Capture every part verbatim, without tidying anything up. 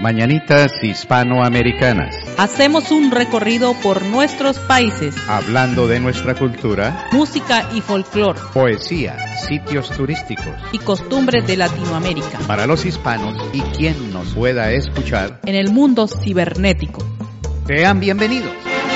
Mañanitas Hispanoamericanas. Hacemos un recorrido por nuestros países, hablando de nuestra cultura, música y folclore, poesía, sitios turísticos y costumbres de Latinoamérica, para los hispanos y quien nos pueda escuchar en el mundo cibernético. Sean bienvenidos.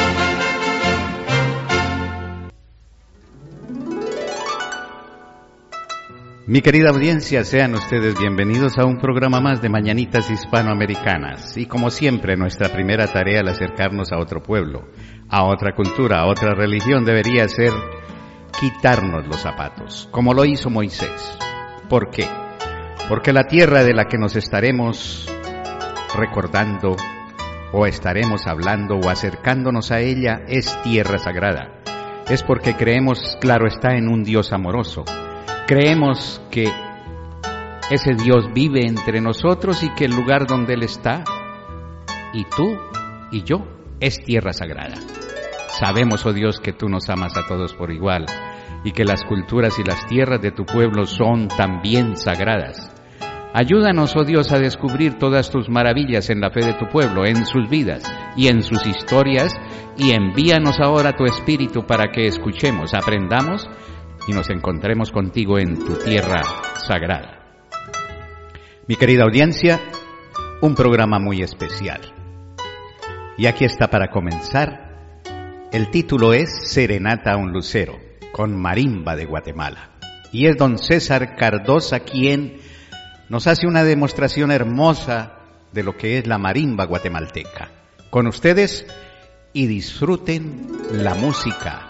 Mi querida audiencia, sean ustedes bienvenidos a un programa más de Mañanitas Hispanoamericanas. Y como siempre, nuestra primera tarea al acercarnos a otro pueblo, a otra cultura, a otra religión, debería ser quitarnos los zapatos, como lo hizo Moisés. ¿Por qué? Porque la tierra de la que nos estaremos recordando, o estaremos hablando, o acercándonos a ella, es tierra sagrada. Es porque creemos, claro está, en un Dios amoroso. Creemos que ese Dios vive entre nosotros y que el lugar donde Él está, y tú y yo, es tierra sagrada. Sabemos, oh Dios, que tú nos amas a todos por igual y que las culturas y las tierras de tu pueblo son también sagradas. Ayúdanos, oh Dios, a descubrir todas tus maravillas en la fe de tu pueblo, en sus vidas y en sus historias, y envíanos ahora tu Espíritu para que escuchemos, aprendamos y nos encontremos contigo en tu tierra sagrada. Mi querida audiencia, un programa muy especial. Y aquí está para comenzar. El título es Serenata a un lucero, con marimba de Guatemala. Y es don César Cardosa quien nos hace una demostración hermosa de lo que es la marimba guatemalteca. Con ustedes, y disfruten la música.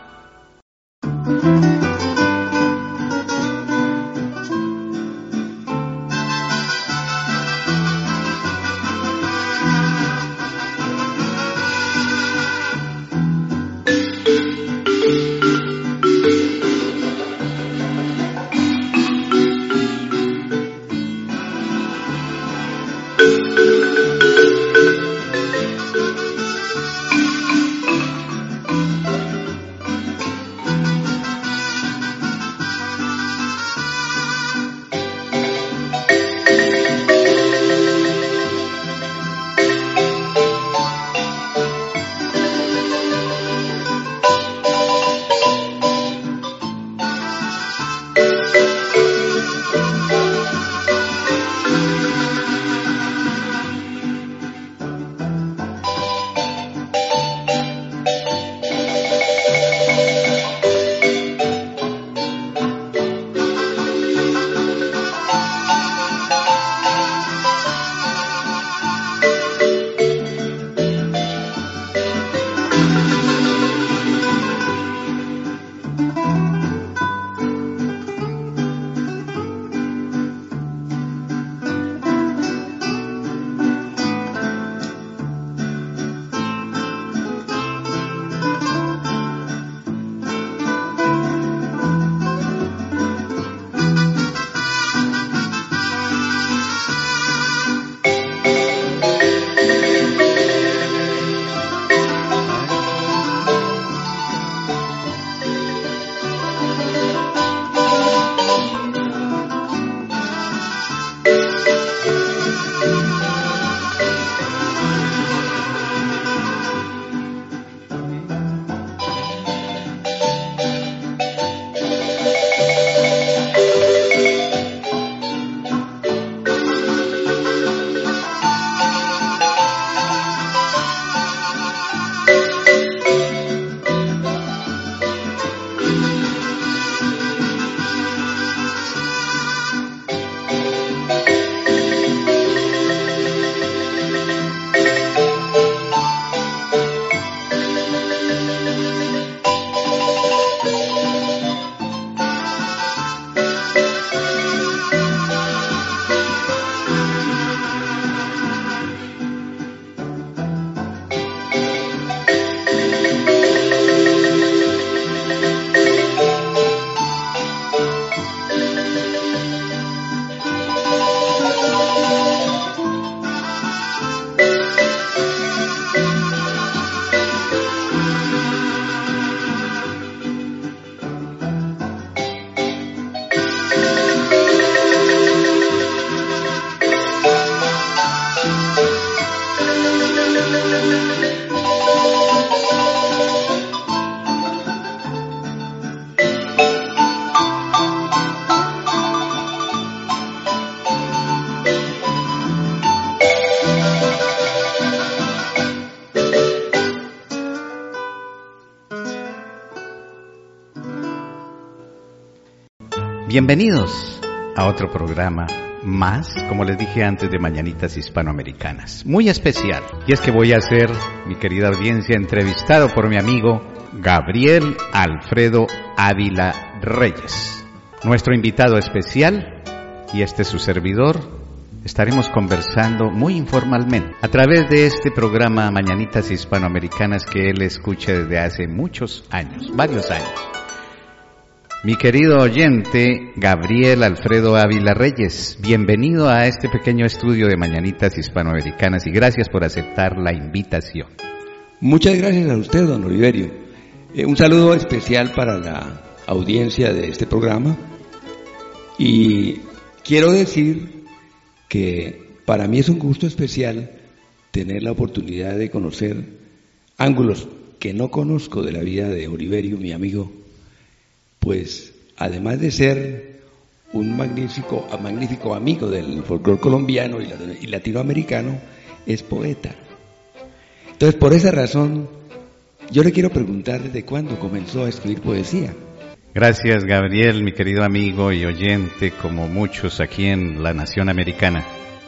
Bienvenidos a otro programa más, como les dije antes, de Mañanitas Hispanoamericanas, muy especial. Y es que voy a ser, mi querida audiencia, entrevistado por mi amigo Gabriel Alfredo Ávila Reyes, nuestro invitado especial, y este es su servidor. Estaremos conversando muy informalmente a través de este programa Mañanitas Hispanoamericanas que él escucha desde hace muchos años, varios años. Mi querido oyente, Gabriel Alfredo Ávila Reyes, bienvenido a este pequeño estudio de Mañanitas Hispanoamericanas y gracias por aceptar la invitación. Muchas gracias a usted, don Oliverio. Eh, un saludo especial para la audiencia de este programa y quiero decir que para mí es un gusto especial tener la oportunidad de conocer ángulos que no conozco de la vida de Oliverio, mi amigo. Pues además de ser un magnífico, magnífico amigo del folclore colombiano y latinoamericano, es poeta. Entonces, por esa razón, yo le quiero preguntar desde cuándo comenzó a escribir poesía. Gracias, Gabriel, mi querido amigo y oyente, como muchos aquí en la nación americana.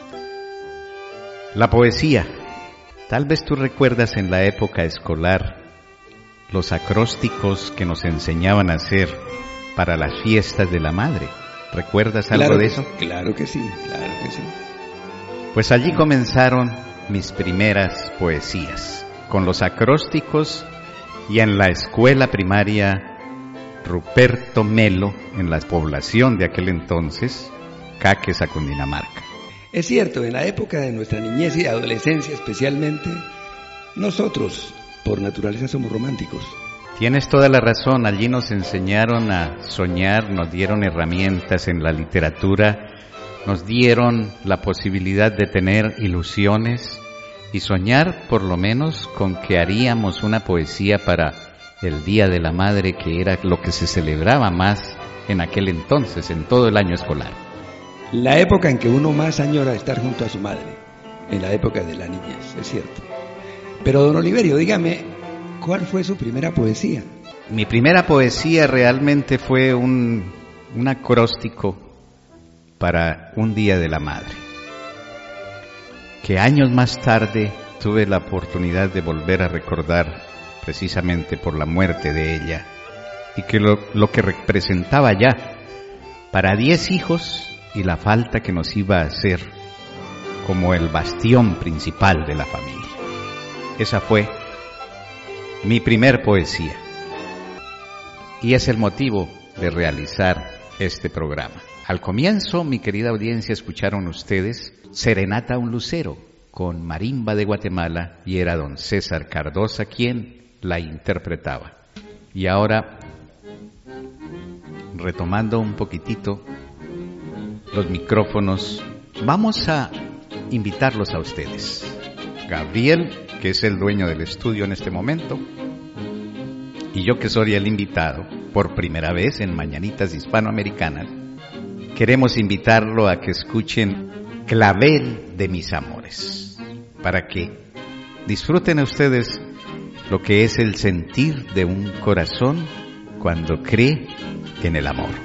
La poesía, tal vez tú recuerdas en la época escolar los acrósticos que nos enseñaban a hacer para las fiestas de la madre. ¿Recuerdas algo claro, de eso? Claro que sí, claro que sí. Pues allí comenzaron mis primeras poesías, con los acrósticos y en la escuela primaria Ruperto Melo, en la población de aquel entonces, Caquesa, Cundinamarca. Es cierto, en la época de nuestra niñez y adolescencia especialmente, nosotros por naturaleza somos románticos. Tienes toda la razón, allí nos enseñaron a soñar, nos dieron herramientas en la literatura, nos dieron la posibilidad de tener ilusiones y soñar por lo menos con que haríamos una poesía para el Día de la Madre, que era lo que se celebraba más en aquel entonces, en todo el año escolar. La época en que uno más añora estar junto a su madre, en la época de la niñez, es cierto. Pero don Oliverio, dígame, ¿cuál fue su primera poesía? Mi primera poesía realmente fue un, un acróstico para un Día de la Madre, que años más tarde tuve la oportunidad de volver a recordar precisamente por la muerte de ella, y que lo, lo que representaba ya para diez hijos y la falta que nos iba a hacer como el bastión principal de la familia. Esa fue mi primer poesía y es el motivo de realizar este programa. Al comienzo, mi querida audiencia, escucharon ustedes Serenata a un Lucero con Marimba de Guatemala y era don César Cardosa quien la interpretaba. Y ahora, retomando un poquitito los micrófonos, vamos a invitarlos a ustedes. Gabriel, que es el dueño del estudio en este momento, y yo que soy el invitado, por primera vez en Mañanitas Hispanoamericanas, queremos invitarlo a que escuchen Clavel de mis amores, para que disfruten ustedes lo que es el sentir de un corazón cuando cree en el amor.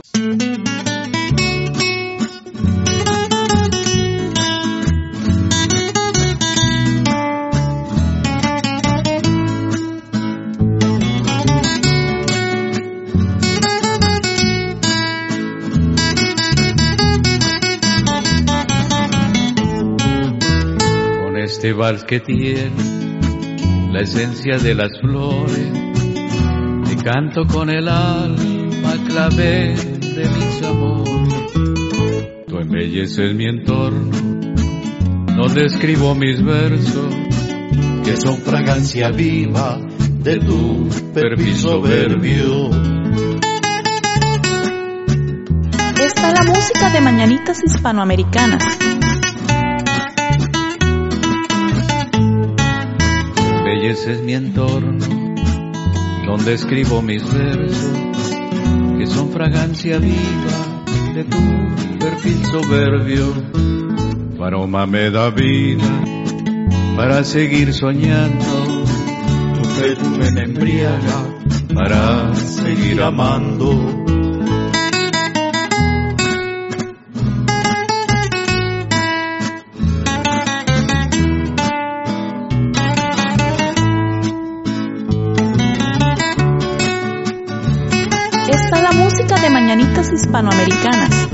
Este vals que tiene la esencia de las flores, te canto con el alma, clavel de mis amores. Tú embelleces mi entorno, donde escribo mis versos, que son fragancia viva de tu perfil soberbio. Esta es la música de Mañanitas Hispanoamericanas. Ese es mi entorno, donde escribo mis versos, que son fragancia viva de tu perfil soberbio. Tu aroma me da vida para seguir soñando, tu perfume me embriaga para seguir amando. Mañanitas Hispanoamericanas.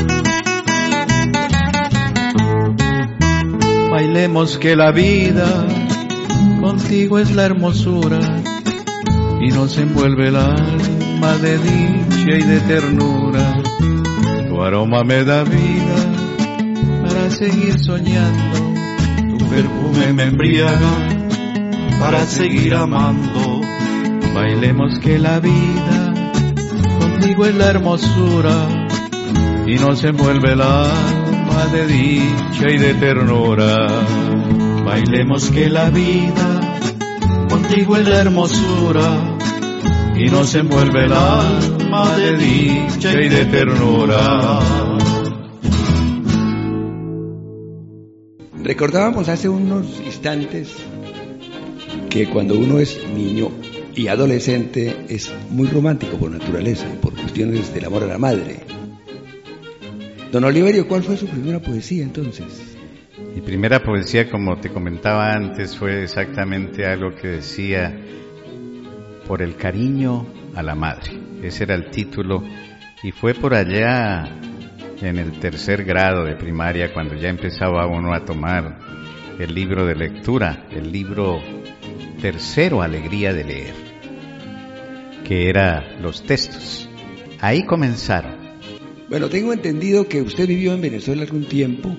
Bailemos que la vida contigo es la hermosura y nos envuelve el alma de dicha y de ternura. Tu aroma me da vida para seguir soñando, tu perfume me embriaga para seguir amando. Bailemos que la vida contigo es la hermosura y nos envuelve el alma de dicha y de ternura. Bailemos que la vida contigo es la hermosura y nos envuelve el alma de dicha y de ternura. Recordábamos hace unos instantes que cuando uno es niño y adolescente es muy romántico por naturaleza, por cuestiones del amor a la madre. Don Oliverio, ¿cuál fue su primera poesía entonces? Mi primera poesía, como te comentaba antes, fue exactamente algo que decía: por el cariño a la madre. Ese era el título, y fue por allá en el tercer grado de primaria cuando ya empezaba uno a tomar el libro de lectura, el libro tercero, Alegría de leer, que era los textos. Ahí comenzaron. Bueno, tengo entendido que usted vivió en Venezuela algún tiempo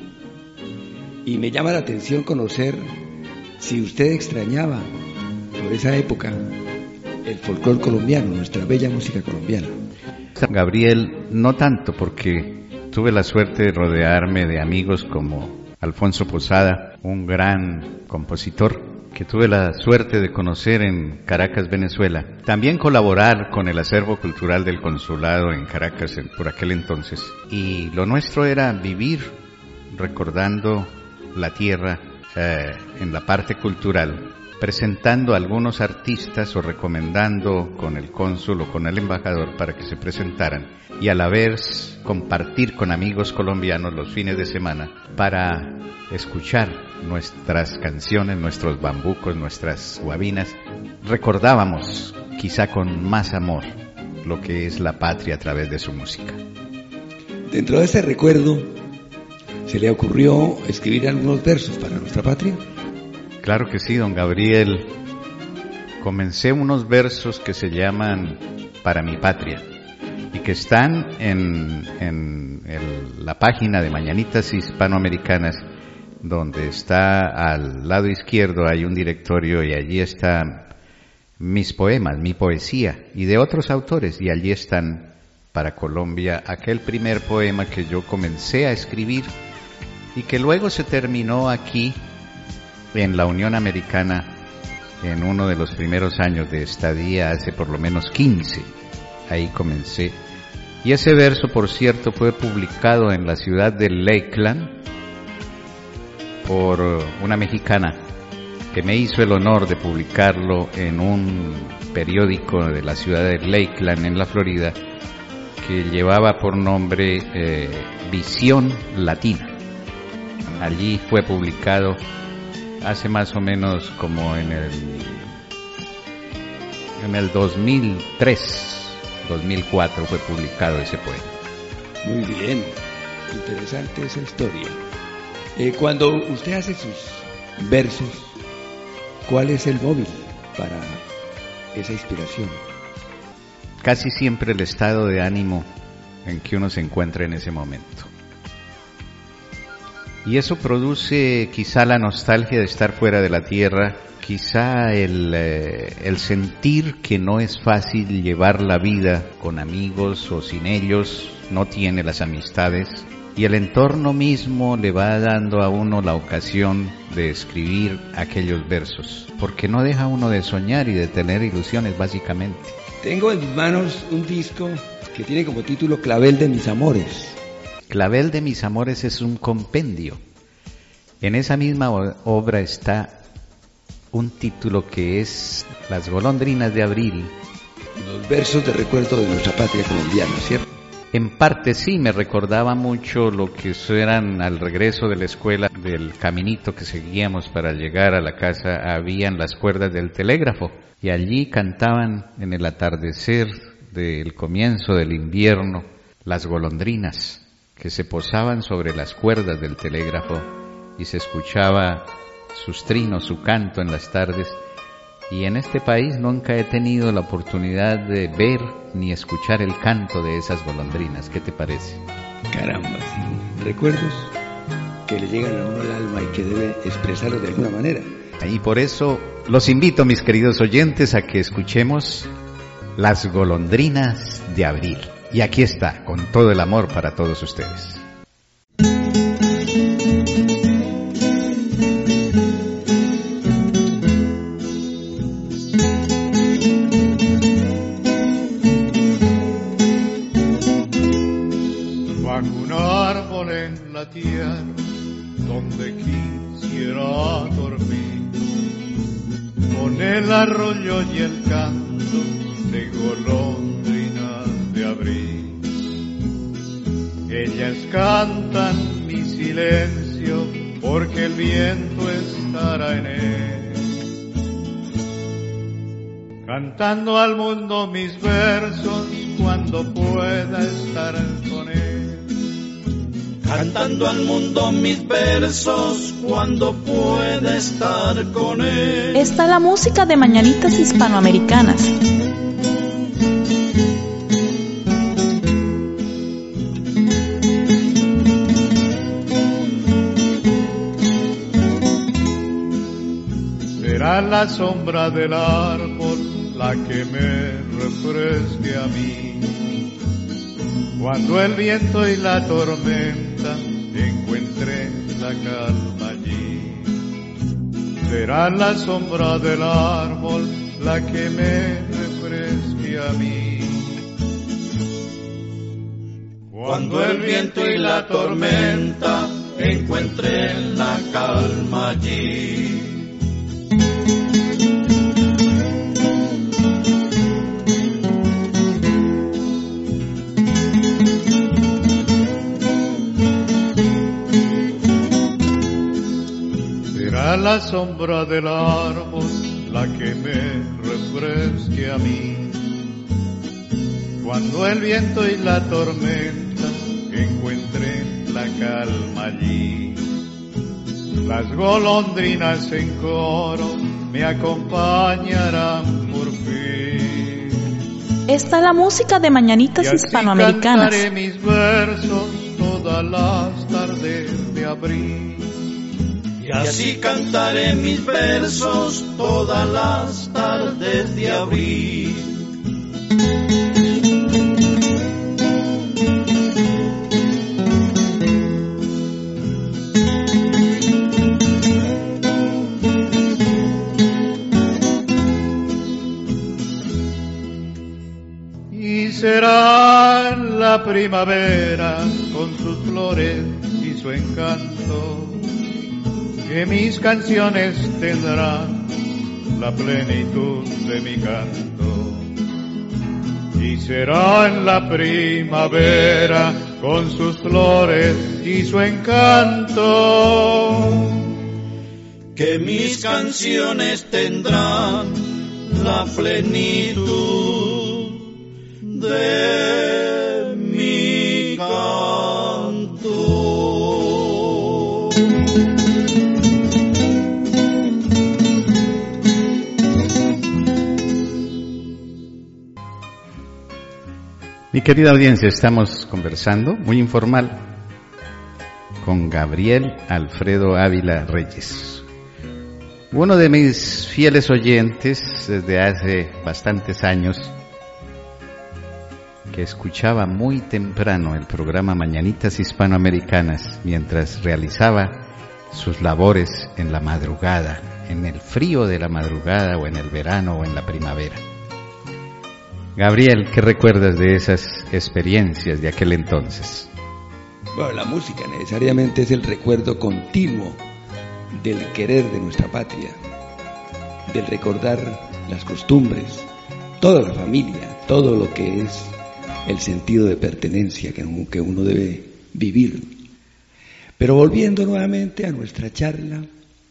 y me llama la atención conocer si usted extrañaba por esa época el folclore colombiano, nuestra bella música colombiana. Gabriel, no tanto, porque tuve la suerte de rodearme de amigos como Alfonso Posada, un gran compositor que tuve la suerte de conocer en Caracas, Venezuela. También colaborar con el acervo cultural del consulado en Caracas por aquel entonces. Y lo nuestro era vivir recordando la tierra eh, en la parte cultural, presentando a algunos artistas o recomendando con el cónsul o con el embajador para que se presentaran, y a la vez compartir con amigos colombianos los fines de semana para escuchar nuestras canciones, nuestros bambucos, nuestras guabinas. Recordábamos, quizá con más amor, lo que es la patria a través de su música. Dentro de ese recuerdo, ¿se le ocurrió escribir algunos versos para nuestra patria? Claro que sí, don Gabriel. Comencé unos versos que se llaman Para mi patria y que están en, en el, la página de Mañanitas Hispanoamericanas, donde está al lado izquierdo hay un directorio y allí están mis poemas, mi poesía y de otros autores, y allí están para Colombia aquel primer poema que yo comencé a escribir y que luego se terminó aquí en la Unión Americana en uno de los primeros años de estadía, hace por lo menos quince. Ahí comencé. Y ese verso, por cierto, fue publicado en la ciudad de Lakeland por una mexicana que me hizo el honor de publicarlo en un periódico de la ciudad de Lakeland, en la Florida, que llevaba por nombre eh, Visión Latina. Allí fue publicado hace más o menos como en el en el dos mil tres, dos mil cuatro fue publicado ese poema. Muy bien, interesante esa historia. Eh, cuando usted hace sus versos, ¿cuál es el móvil para esa inspiración? Casi siempre el estado de ánimo en que uno se encuentra en ese momento. Y eso produce quizá la nostalgia de estar fuera de la tierra, quizá el, eh, el sentir que no es fácil llevar la vida con amigos o sin ellos, no tiene las amistades, y el entorno mismo le va dando a uno la ocasión de escribir aquellos versos, porque no deja uno de soñar y de tener ilusiones básicamente. Tengo en mis manos un disco que tiene como título Clavel de mis amores. Clavel de mis amores es un compendio. En esa misma obra está un título que es Las golondrinas de abril. Los versos de recuerdo de nuestra patria colombiana, ¿cierto? En parte sí, me recordaba mucho lo que eran al regreso de la escuela, del caminito que seguíamos para llegar a la casa, habían las cuerdas del telégrafo y allí cantaban en el atardecer del comienzo del invierno, las golondrinas que se posaban sobre las cuerdas del telégrafo y se escuchaba sus trinos, su canto en las tardes. Y en este país nunca he tenido la oportunidad de ver ni escuchar el canto de esas golondrinas. ¿Qué te parece? Caramba, sí. Recuerdos que le llegan a uno al alma y que debe expresarlo de alguna manera. Y por eso los invito, mis queridos oyentes, a que escuchemos Las golondrinas de abril. Y aquí está, con todo el amor para todos ustedes. Tierra donde quisiera dormir, con el arroyo y el canto de golondrinas de abril. Ellas cantan mi silencio porque el viento estará en él, cantando al mundo mis versos cuando pueda estar con él. Cantando al mundo mis versos cuando pueda estar con él. Está la música de Mañanitas Hispanoamericanas. Será la sombra del árbol la que me refresque a mí, cuando el viento y la tormenta encuentren la calma allí. Será la sombra del árbol la que me refresque a mí, cuando el viento y la tormenta encuentren la calma allí. La sombra del árbol la que me refresque a mí, cuando el viento y la tormenta encuentren la calma allí. Las golondrinas en coro me acompañarán por fin. Está la música de Mañanitas Hispanoamericanas. Y así cantaré mis versos todas las tardes de abril. Y así cantaré mis versos todas las tardes de abril. Y será la primavera con sus flores y su encanto que mis canciones tendrán la plenitud de mi canto. Y será en la primavera con sus flores y su encanto que mis canciones tendrán la plenitud de mi canto. Mi querida audiencia, estamos conversando, muy informal, con Gabriel Alfredo Ávila Reyes, uno de mis fieles oyentes desde hace bastantes años, que escuchaba muy temprano el programa Mañanitas Hispanoamericanas mientras realizaba sus labores en la madrugada, en el frío de la madrugada o en el verano o en la primavera. Gabriel, ¿qué recuerdas de esas experiencias de aquel entonces? Bueno, la música necesariamente es el recuerdo continuo del querer de nuestra patria, del recordar las costumbres, toda la familia, todo lo que es el sentido de pertenencia que uno debe vivir. Pero volviendo nuevamente a nuestra charla,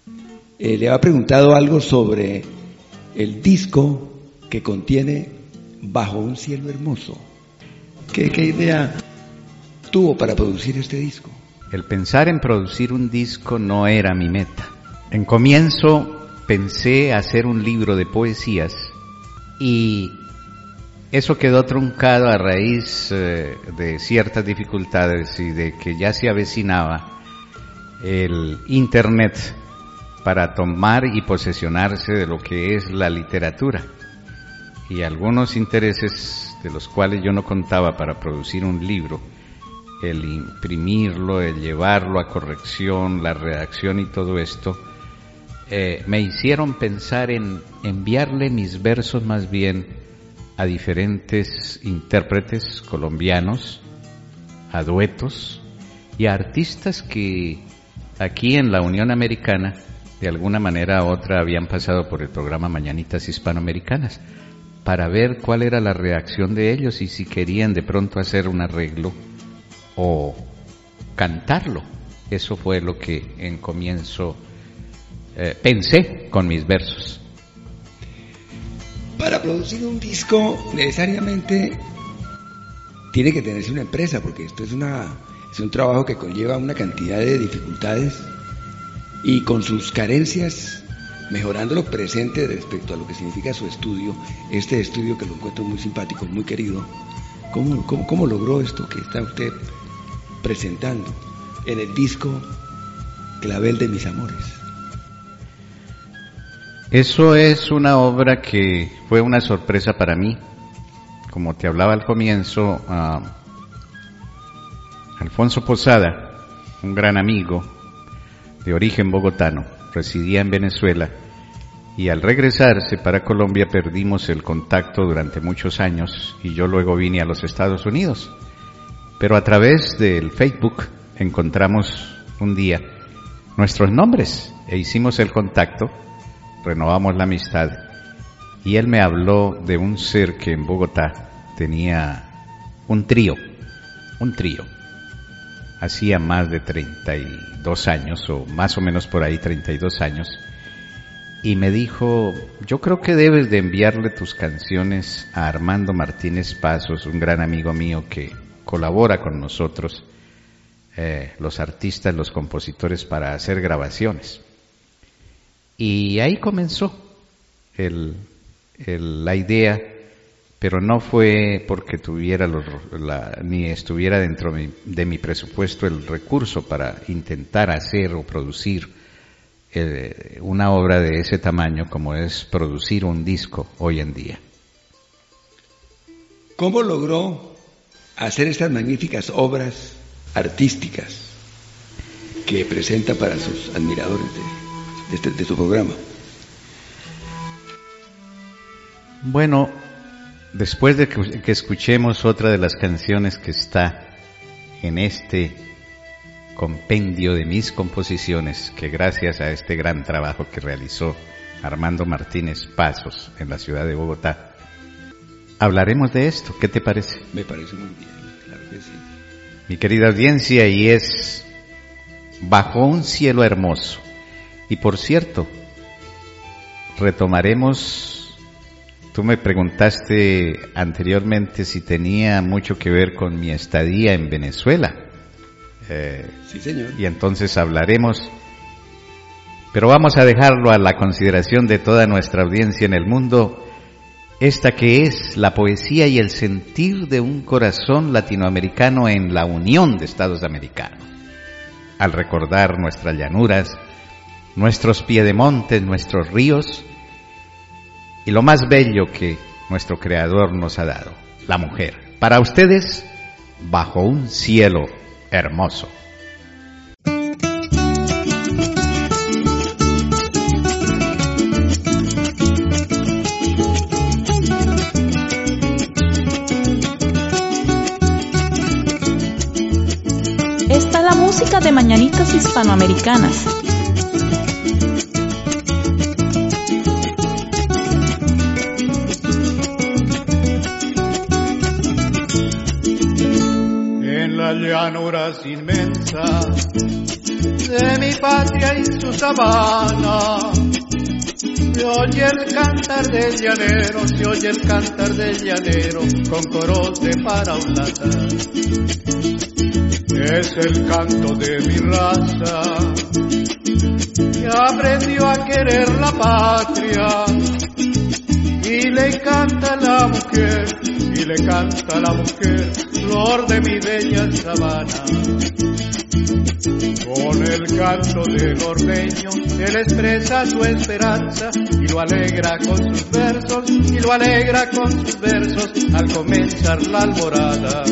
eh, le había preguntado algo sobre el disco que contiene Bajo un cielo hermoso. ¿Qué, qué idea tuvo para producir este disco? El pensar en producir un disco no era mi meta. En comienzo pensé hacer un libro de poesías y eso quedó truncado a raíz eh, de ciertas dificultades y de que ya se avecinaba el internet para tomar y posesionarse de lo que es la literatura. Y algunos intereses de los cuales yo no contaba para producir un libro, el imprimirlo, el llevarlo a corrección, la redacción y todo esto, eh, me hicieron pensar en enviarle mis versos más bien a diferentes intérpretes colombianos, a duetos y a artistas que aquí en la Unión Americana, de alguna manera u otra, habían pasado por el programa Mañanitas Hispanoamericanas, para ver cuál era la reacción de ellos y si querían de pronto hacer un arreglo o cantarlo. Eso fue lo que en comienzo eh, pensé con mis versos. Para producir un disco necesariamente tiene que tenerse una empresa, porque esto es, una, es un trabajo que conlleva una cantidad de dificultades y con sus carencias, mejorando lo presente respecto a lo que significa su estudio, este estudio que lo encuentro muy simpático, muy querido. ¿Cómo, cómo, cómo logró esto que está usted presentando en el disco Clavel de mis amores? Eso es una obra que fue una sorpresa para mí. Como te hablaba al comienzo, uh, Alfonso Posada, un gran amigo de origen bogotano, residía en Venezuela y al regresarse para Colombia perdimos el contacto durante muchos años y yo luego vine a los Estados Unidos. Pero a través del Facebook encontramos un día nuestros nombres e hicimos el contacto, renovamos la amistad y él me habló de un ser que en Bogotá tenía un trío, un trío. Hacía más de treinta y dos años, o más o menos por ahí treinta y dos años, y me dijo, yo creo que debes de enviarle tus canciones a Armando Martínez Pasos, un gran amigo mío que colabora con nosotros, eh, los artistas, los compositores, para hacer grabaciones. Y ahí comenzó el, el, la idea, pero no fue porque tuviera los, la, ni estuviera dentro de mi, de mi presupuesto el recurso para intentar hacer o producir eh, una obra de ese tamaño como es producir un disco hoy en día. ¿Cómo logró hacer estas magníficas obras artísticas que presenta para sus admiradores de, de, este, de su programa? Bueno, después de que, que escuchemos otra de las canciones que está en este compendio de mis composiciones, que gracias a este gran trabajo que realizó Armando Martínez Pasos en la ciudad de Bogotá, hablaremos de esto. ¿Qué te parece? Me parece muy bien, claro que sí. Mi querida audiencia, y es Bajo un cielo hermoso. Y por cierto, retomaremos. Tú me preguntaste anteriormente si tenía mucho que ver con mi estadía en Venezuela. Eh, sí, señor. Y entonces hablaremos, pero vamos a dejarlo a la consideración de toda nuestra audiencia en el mundo, esta que es la poesía y el sentir de un corazón latinoamericano en la Unión de Estados Americanos. Al recordar nuestras llanuras, nuestros piedemontes, nuestros ríos, y lo más bello que nuestro Creador nos ha dado, la mujer. Para ustedes, Bajo un cielo hermoso. Esta es la música de Mañanitas Hispanoamericanas. Las llanuras inmensas de mi patria y su sabana, Se oye el cantar del llanero, se oye el cantar del llanero, con coros de paraulata. Es el canto de mi raza, que aprendió a querer la patria, y le canta a la mujer, y le canta a la mujer, flor de mi bella sabana. Con el canto del ordeño, él expresa su esperanza y lo alegra con sus versos, y lo alegra con sus versos al comenzar la alborada.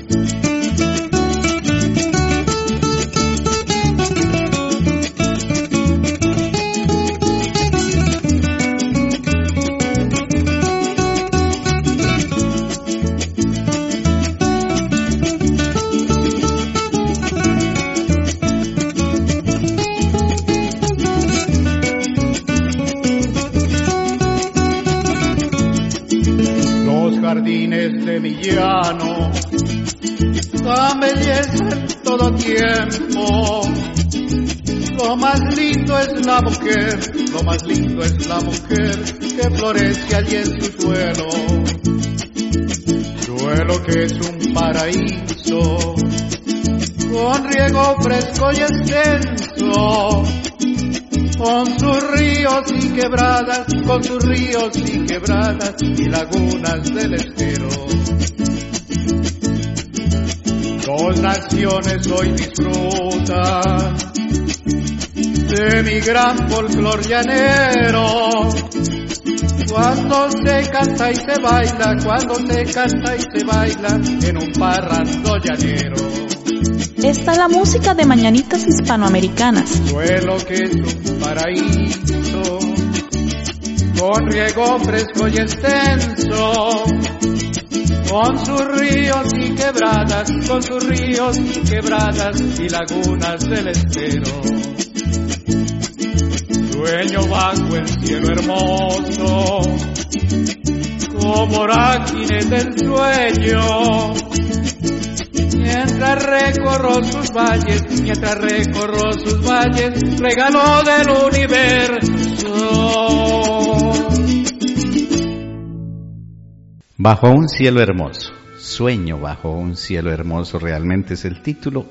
De mi llano, dan belleza en todo tiempo. Lo más lindo es la mujer, lo más lindo es la mujer que florece allí en su suelo. Suelo que es un paraíso, con riego fresco y extenso, con sus ríos y quebradas, con sus ríos y quebradas y lagunas del estero. Dos naciones hoy disfrutan de mi gran folclor llanero. Cuando se canta y se baila, cuando se canta y se baila en un parrando llanero. Esta es la música de Mañanitas Hispanoamericanas. Suelo que es un paraíso, con riego fresco y extenso, con sus ríos y quebradas, con sus ríos y quebradas y lagunas del estero. Sueño bajo el cielo hermoso, como oráquines del sueño, mientras recorro sus valles, mientras recorro sus valles, regalo del universo. Bajo un cielo hermoso, sueño bajo un cielo hermoso, realmente es el título.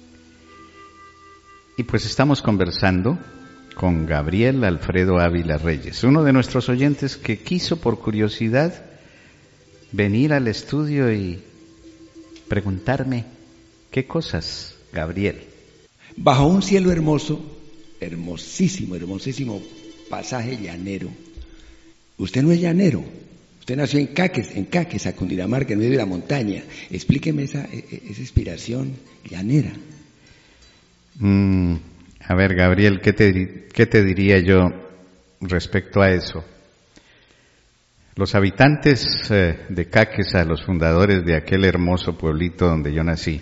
Y pues estamos conversando con Gabriel Alfredo Ávila Reyes, uno de nuestros oyentes que quiso por curiosidad venir al estudio y preguntarme qué cosas, Gabriel. Bajo un cielo hermoso, hermosísimo, hermosísimo pasaje llanero. Usted no es llanero. Usted nació en Caques, en Caques, a Cundinamarca, en medio de la montaña. Explíqueme esa, esa inspiración llanera. Mm, a ver, Gabriel, ¿qué te, qué te diría yo respecto a eso? Los habitantes eh, de Caquesa, los fundadores de aquel hermoso pueblito donde yo nací,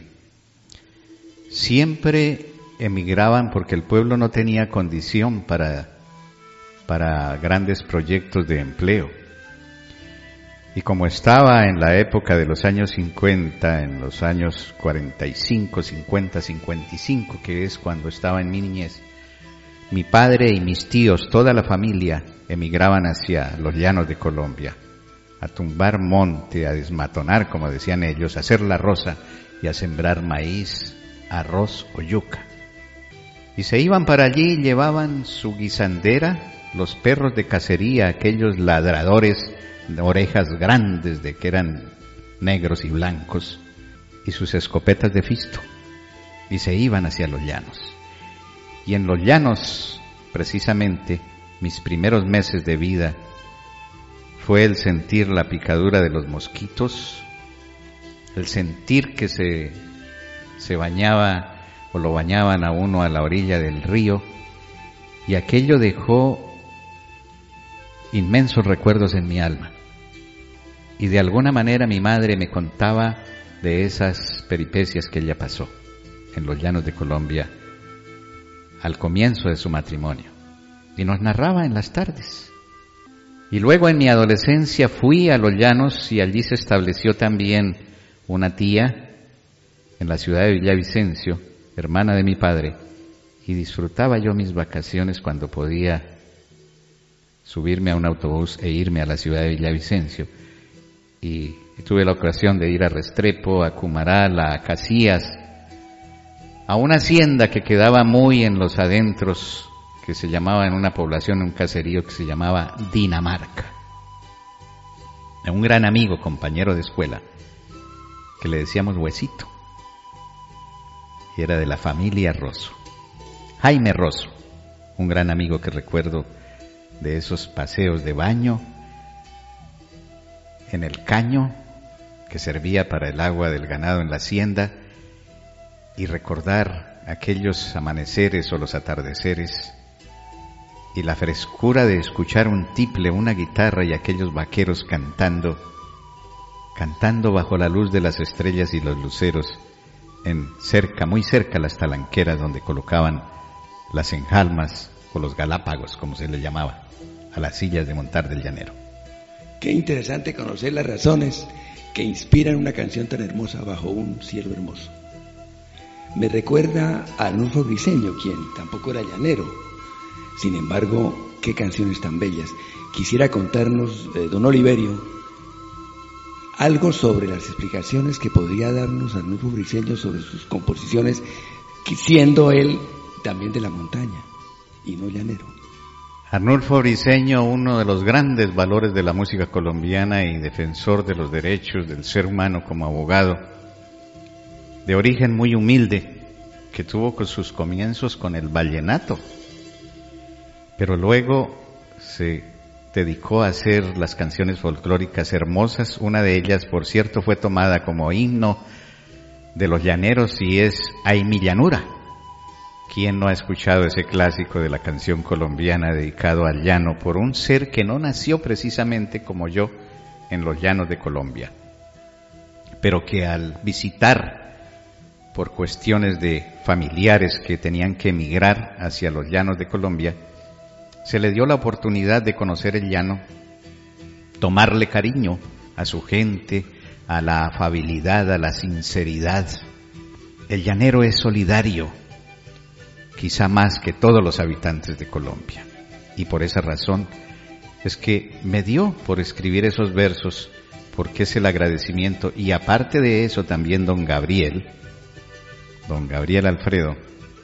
siempre emigraban porque el pueblo no tenía condición para, para grandes proyectos de empleo. Y como estaba en la época de los años cincuenta, en los años cuarenta y cinco, cincuenta, cincuenta y cinco, que es cuando estaba en mi niñez, mi padre y mis tíos, toda la familia, emigraban hacia los llanos de Colombia, a tumbar monte, a desmatonar, como decían ellos, a hacer la roza y a sembrar maíz, arroz o yuca. Y se iban para allí y llevaban su guisandera, los perros de cacería, aquellos ladradores de orejas grandes de que eran negros y blancos, y sus escopetas de fisto, y se iban hacia los llanos. Y en los llanos, precisamente, mis primeros meses de vida fue el sentir la picadura de los mosquitos, el sentir que se, se bañaba o lo bañaban a uno a la orilla del río, y aquello dejó inmensos recuerdos en mi alma. Y de alguna manera mi madre me contaba de esas peripecias que ella pasó en los llanos de Colombia al comienzo de su matrimonio, y nos narraba en las tardes. Y luego en mi adolescencia fui a los llanos y allí se estableció también una tía en la ciudad de Villavicencio, hermana de mi padre, y disfrutaba yo mis vacaciones cuando podía subirme a un autobús e irme a la ciudad de Villavicencio. Y, y tuve la ocasión de ir a Restrepo, a Cumaral, a Casillas, a una hacienda que quedaba muy en los adentros, que se llamaba, en una población, en un caserío que se llamaba Dinamarca. A un gran amigo, compañero de escuela, que le decíamos Huesito, y era de la familia Rosso, Jaime Rosso, un gran amigo que recuerdo de esos paseos de baño en el caño que servía para el agua del ganado en la hacienda, y recordar aquellos amaneceres o los atardeceres y la frescura de escuchar un tiple, una guitarra y aquellos vaqueros cantando, cantando bajo la luz de las estrellas y los luceros, en cerca, muy cerca las talanqueras donde colocaban las enjalmas o los galápagos, como se le llamaba, a las sillas de montar del llanero. Qué interesante conocer las razones que inspiran una canción tan hermosa bajo un cielo hermoso. Me recuerda a Arnulfo Briceño, quien tampoco era llanero. Sin embargo, qué canciones tan bellas. Quisiera contarnos, eh, don Oliverio, algo sobre las explicaciones que podría darnos Arnulfo Briceño sobre sus composiciones, siendo él también de la montaña y no llanero. Arnulfo Briceño, uno de los grandes valores de la música colombiana y defensor de los derechos del ser humano como abogado, de origen muy humilde, que tuvo con sus comienzos con el vallenato, pero luego se dedicó a hacer las canciones folclóricas hermosas. Una de ellas, por cierto, fue tomada como himno de los llaneros y es Ay mi llanura. ¿Quién no ha escuchado ese clásico de la canción colombiana dedicado al llano por un ser que no nació precisamente como yo en los llanos de Colombia, pero que al visitar por cuestiones de familiares que tenían que emigrar hacia los llanos de Colombia, se le dio la oportunidad de conocer el llano, tomarle cariño a su gente, a la afabilidad, a la sinceridad. El llanero es solidario, quizá más que todos los habitantes de Colombia, y por esa razón es que me dio por escribir esos versos, porque es el agradecimiento. Y aparte de eso también don Gabriel, don Gabriel Alfredo,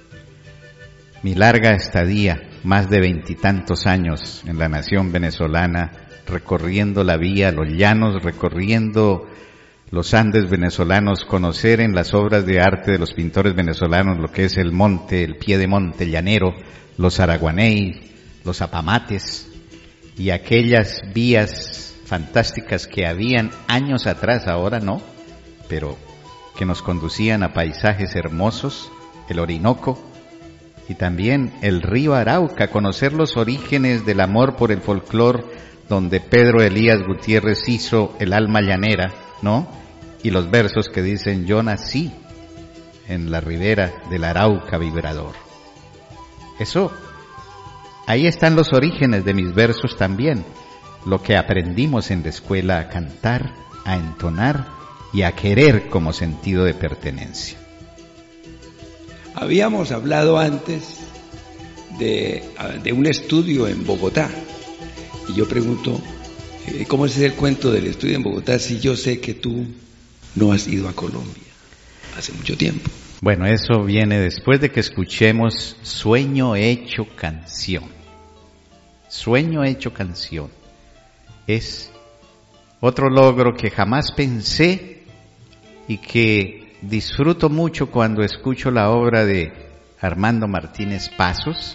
mi larga estadía, más de veintitantos años en la nación venezolana, recorriendo la vía, los llanos, recorriendo los Andes venezolanos, conocer en las obras de arte de los pintores venezolanos lo que es el monte, el pie de monte llanero, los araguaney, los apamates y aquellas vías fantásticas que habían años atrás, ahora no, pero que nos conducían a paisajes hermosos, el Orinoco y también el río Arauca, conocer los orígenes del amor por el folclor, donde Pedro Elías Gutiérrez hizo el alma llanera, ¿no? Y los versos que dicen: yo nací en la ribera del Arauca vibrador. Eso, ahí están los orígenes de mis versos también, lo que aprendimos en la escuela a cantar, a entonar y a querer como sentido de pertenencia. Habíamos hablado antes de, de un estudio en Bogotá, y yo pregunto, ¿cómo es el cuento del estudio en Bogotá si yo sé que tú no has ido a Colombia hace mucho tiempo? Bueno, eso viene después de que escuchemos Sueño Hecho Canción. Sueño Hecho Canción es otro logro que jamás pensé y que disfruto mucho cuando escucho la obra de Armando Martínez Pasos,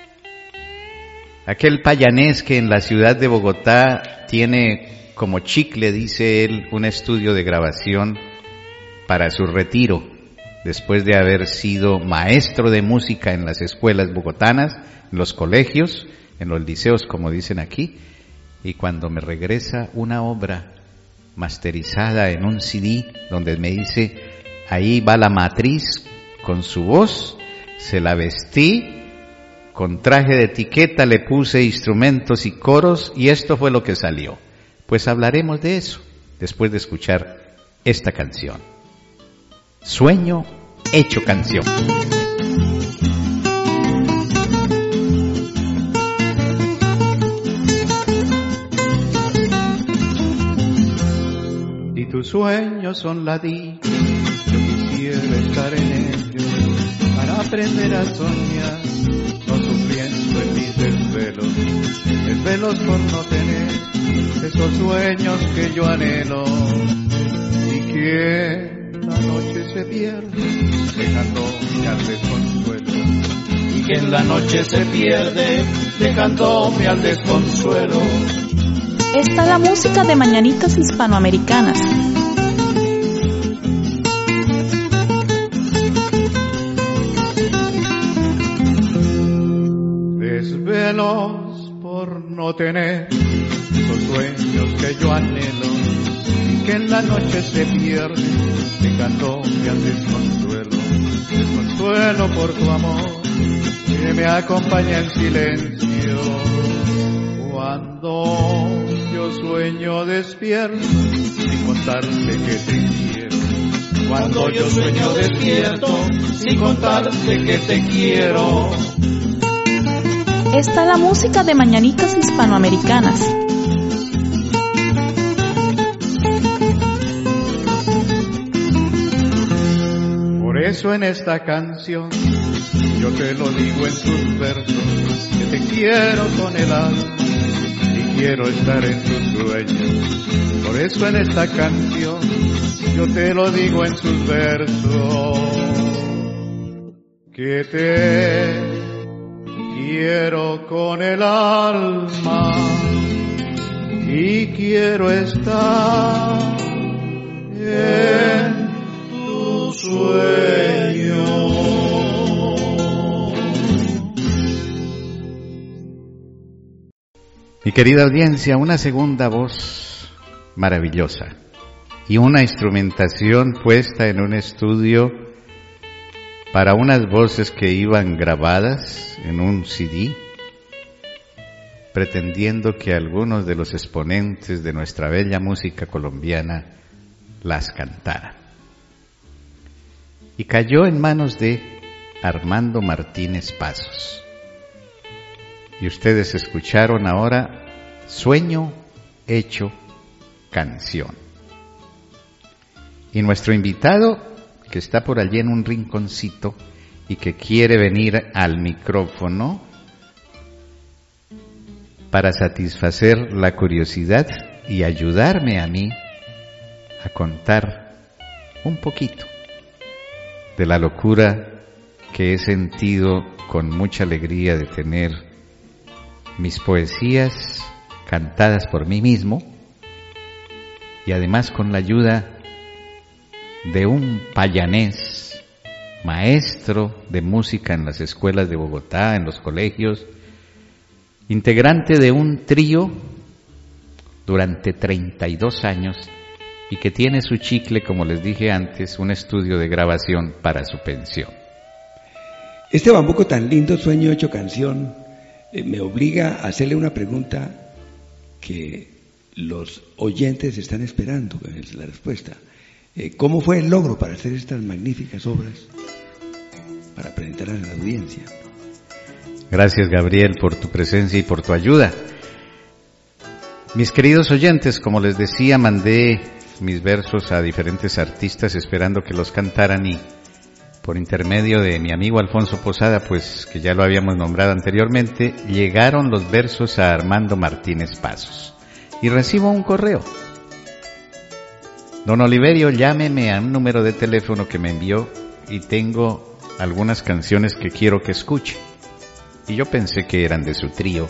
aquel payanés que en la ciudad de Bogotá tiene como chicle, dice él, un estudio de grabación para su retiro, después de haber sido maestro de música en las escuelas bogotanas, en los colegios, en los liceos, como dicen aquí, y cuando me regresa una obra masterizada en un C D, donde me dice: ahí va la matriz con su voz, se la vestí, con traje de etiqueta le puse instrumentos y coros, y esto fue lo que salió. Pues hablaremos de eso después de escuchar esta canción. Sueño Hecho Canción. tus sueños son la dicha, yo quisiera estar en ellos para aprender a soñar, no sufriendo en mis desvelos, desvelos por no tener esos sueños que yo anhelo, y que la noche se pierde dejándome al desconsuelo, y que en la noche se pierde dejándome al desconsuelo. Está la música de Mañanitas Hispanoamericanas. Desvelos por no tener esos sueños que yo anhelo, y que en la noche se pierde dejándome al desconsuelo, desconsuelo por tu amor que me acompaña en silencio. Cuando yo sueño despierto sin contarte que te quiero, cuando yo sueño despierto sin contarte que te quiero. Está la música de Mañanitas Hispanoamericanas. Por eso en esta canción yo te lo digo en sus versos, que te quiero con el alma y quiero estar en tus sueños. Por eso en esta canción yo te lo digo en sus versos, que te quiero con el alma y quiero estar en tus sueños. Mi querida audiencia, una segunda voz maravillosa y una instrumentación puesta en un estudio para unas voces que iban grabadas en un C D, pretendiendo que algunos de los exponentes de nuestra bella música colombiana las cantaran. Y cayó en manos de Armando Martínez Pasos. Y ustedes escucharon ahora Sueño Hecho Canción. Y nuestro invitado, que está por allí en un rinconcito y que quiere venir al micrófono para satisfacer la curiosidad y ayudarme a mí a contar un poquito de la locura que he sentido con mucha alegría de tener mis poesías cantadas por mí mismo y además con la ayuda de un payanés, maestro de música en las escuelas de Bogotá, en los colegios, integrante de un trío durante treinta y dos años y que tiene su chicle, como les dije antes, un estudio de grabación para su pensión. Este bambuco tan lindo, Sueño Hecho Canción, eh, me obliga a hacerle una pregunta que los oyentes están esperando, es la respuesta. Eh, ¿Cómo fue el logro para hacer estas magníficas obras, para presentarlas a la audiencia? Gracias, Gabriel, por tu presencia y por tu ayuda. Mis queridos oyentes, como les decía, mandé mis versos a diferentes artistas esperando que los cantaran y por intermedio de mi amigo Alfonso Posada, pues que ya lo habíamos nombrado anteriormente, llegaron los versos a Armando Martínez Pasos. Y recibo un correo. Don Oliverio, llámeme a un número de teléfono que me envió y tengo algunas canciones que quiero que escuche. Y yo pensé que eran de su trío,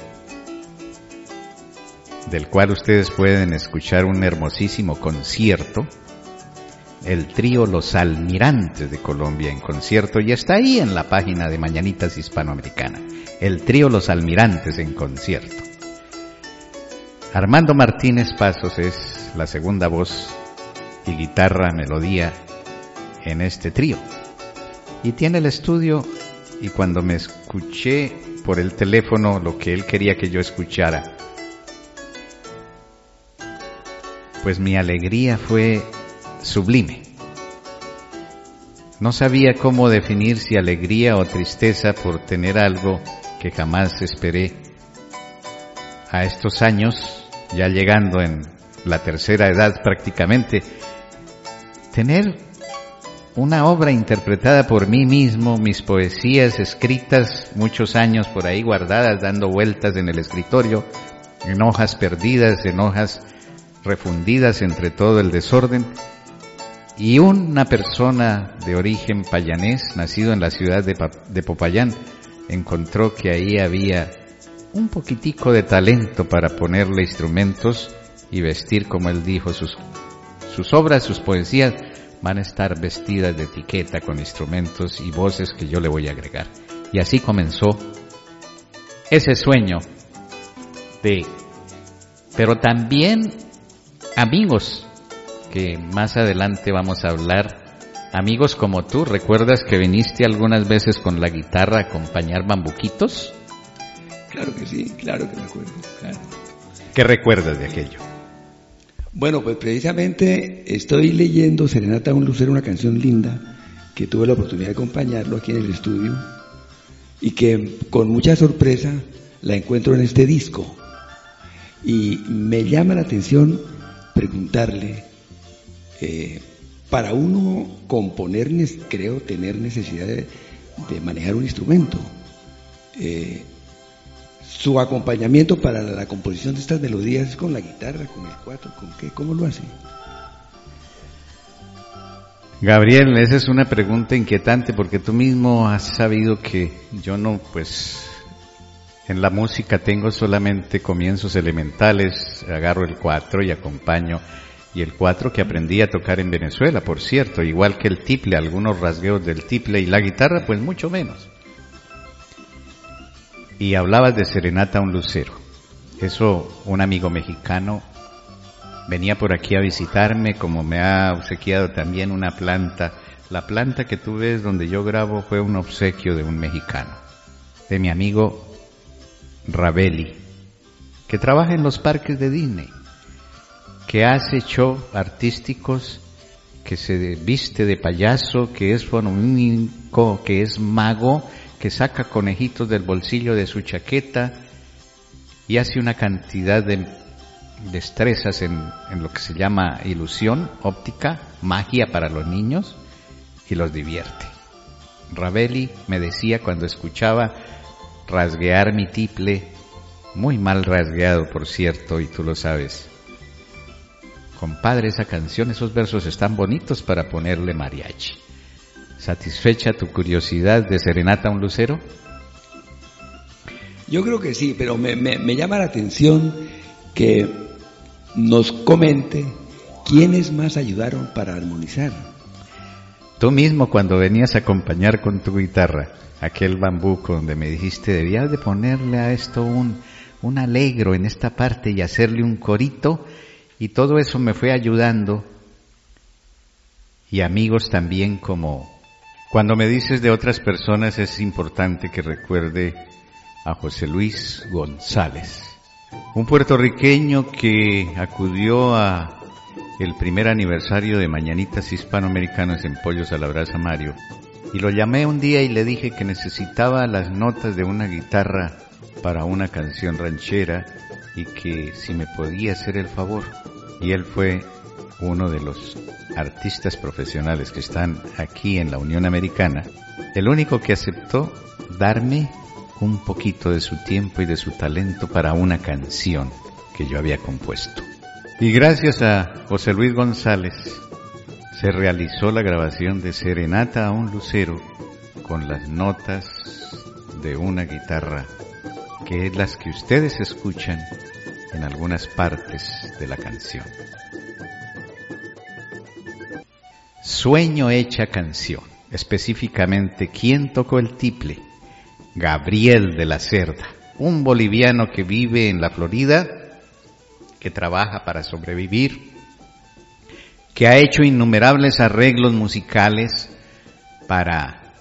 del cual ustedes pueden escuchar un hermosísimo concierto, el trío Los Almirantes de Colombia en concierto, y está ahí en la página de Mañanitas Hispanoamericana, el trío Los Almirantes en concierto. Armando Martínez Pasos es la segunda voz y guitarra, melodía en este trío. Y tiene el estudio, y cuando me escuché por el teléfono lo que él quería que yo escuchara, pues mi alegría fue sublime. No sabía cómo definir si alegría o tristeza por tener algo que jamás esperé. A estos años, ya llegando en la tercera edad prácticamente, tener una obra interpretada por mí mismo, mis poesías escritas muchos años por ahí guardadas, dando vueltas en el escritorio, en hojas perdidas, en hojas refundidas entre todo el desorden, y una persona de origen payanés, nacido en la ciudad de, de Popayán, encontró que ahí había un poquitico de talento para ponerle instrumentos y vestir, como él dijo, sus, sus obras, sus poesías van a estar vestidas de etiqueta con instrumentos y voces que yo le voy a agregar. Y así comenzó ese sueño de, pero también amigos, que más adelante vamos a hablar, amigos como tú. ¿Recuerdas que viniste algunas veces con la guitarra a acompañar bambuquitos? Claro que sí, claro que me acuerdo, claro. ¿Qué recuerdas de aquello? Bueno, pues precisamente estoy leyendo Serenata a un lucero, una canción linda, que tuve la oportunidad de acompañarlo aquí en el estudio, y que con mucha sorpresa la encuentro en este disco. Y me llama la atención preguntarle, eh, para uno componer, creo tener necesidad de, de manejar un instrumento. Eh, su acompañamiento para la, la composición de estas melodías es con la guitarra, con el cuatro, ¿con qué? ¿Cómo lo hace? Gabriel, esa es una pregunta inquietante, porque tú mismo has sabido que yo no, pues, en la música tengo solamente comienzos elementales, agarro el cuatro y acompaño, y el cuatro que aprendí a tocar en Venezuela, por cierto, igual que el tiple, algunos rasgueos del tiple, y la guitarra pues mucho menos. Y hablabas de Serenata a un lucero. Eso, un amigo mexicano venía por aquí a visitarme, como me ha obsequiado también una planta. La planta que tú ves donde yo grabo fue un obsequio de un mexicano, de mi amigo Ravelli, que trabaja en los parques de Disney, que hace shows artísticos, que se viste de payaso, que es fonómico, que es mago, que saca conejitos del bolsillo de su chaqueta y hace una cantidad de destrezas en, en lo que se llama ilusión óptica, magia para los niños, y los divierte. Ravelli me decía cuando escuchaba rasguear mi tiple, muy mal rasgueado por cierto, y tú lo sabes: compadre, esa canción, esos versos están bonitos para ponerle mariachi. ¿Satisfecha tu curiosidad de Serenata a un lucero? Yo creo que sí, pero me, me, me llama la atención que nos comente quiénes más ayudaron para armonizar. Tú mismo, cuando venías a acompañar con tu guitarra aquel bambuco donde me dijiste debías de ponerle a esto un, un alegro en esta parte y hacerle un corito, y todo eso me fue ayudando. Y amigos también, como cuando me dices de otras personas, es importante que recuerde a José Luis González, un puertorriqueño que acudió a el primer aniversario de Mañanitas Hispanoamericanas en Pollos a la Brasa Mario, y lo llamé un día y le dije que necesitaba las notas de una guitarra para una canción ranchera y que si me podía hacer el favor. Y él fue uno de los artistas profesionales que están aquí en la Unión Americana, el único que aceptó darme un poquito de su tiempo y de su talento para una canción que yo había compuesto. Y gracias a José Luis González se realizó la grabación de Serenata a un lucero con las notas de una guitarra, que es las que ustedes escuchan en algunas partes de la canción. Sueño hecha canción. Específicamente, ¿quién tocó el tiple? Gabriel de la Cerda, un boliviano que vive en la Florida, que trabaja para sobrevivir, que ha hecho innumerables arreglos musicales para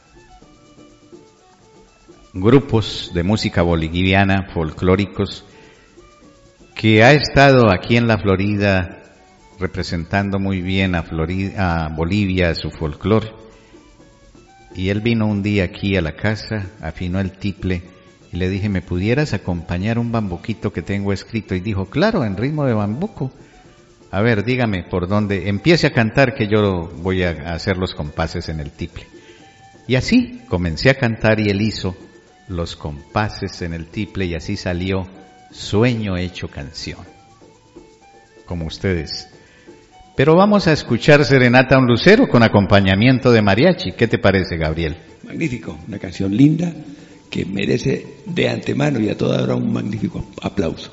grupos de música boliviana, folclóricos, que ha estado aquí en la Florida representando muy bien a, Florida, a Bolivia, a su folclore. Y él vino un día aquí a la casa, afinó el tiple y le dije, ¿me pudieras acompañar un bambuquito que tengo escrito? Y dijo, claro, en ritmo de bambuco. a ver, dígame por dónde, empiece a cantar que yo voy a hacer los compases en el tiple. Y así comencé a cantar y él hizo los compases en el tiple y así salió Sueño Hecho Canción, como ustedes. Pero vamos a escuchar Serenata a un Lucero con acompañamiento de mariachi. ¿Qué te parece, Gabriel? Magnífico, una canción linda que merece de antemano y a toda hora un magnífico aplauso.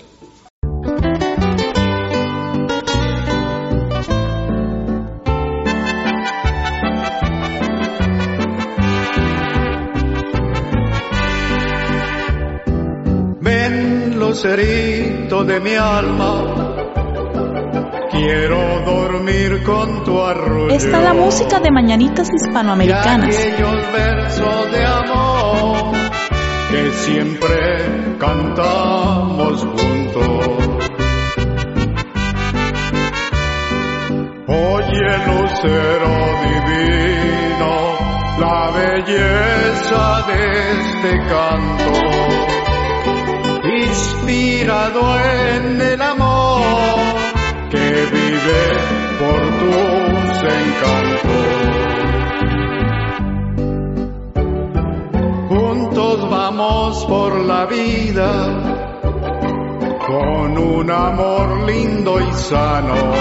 Ven, lucerito de mi alma, quiero dormir con tu arrullo. Está la música de Mañanitas Hispanoamericanas. Y aquellos versos de amor que siempre cantamos juntos. Oye, lucero divino, la belleza de este canto, inspirado en el amor que vive por tus encantos. Juntos vamos por la vida con un amor lindo y sano,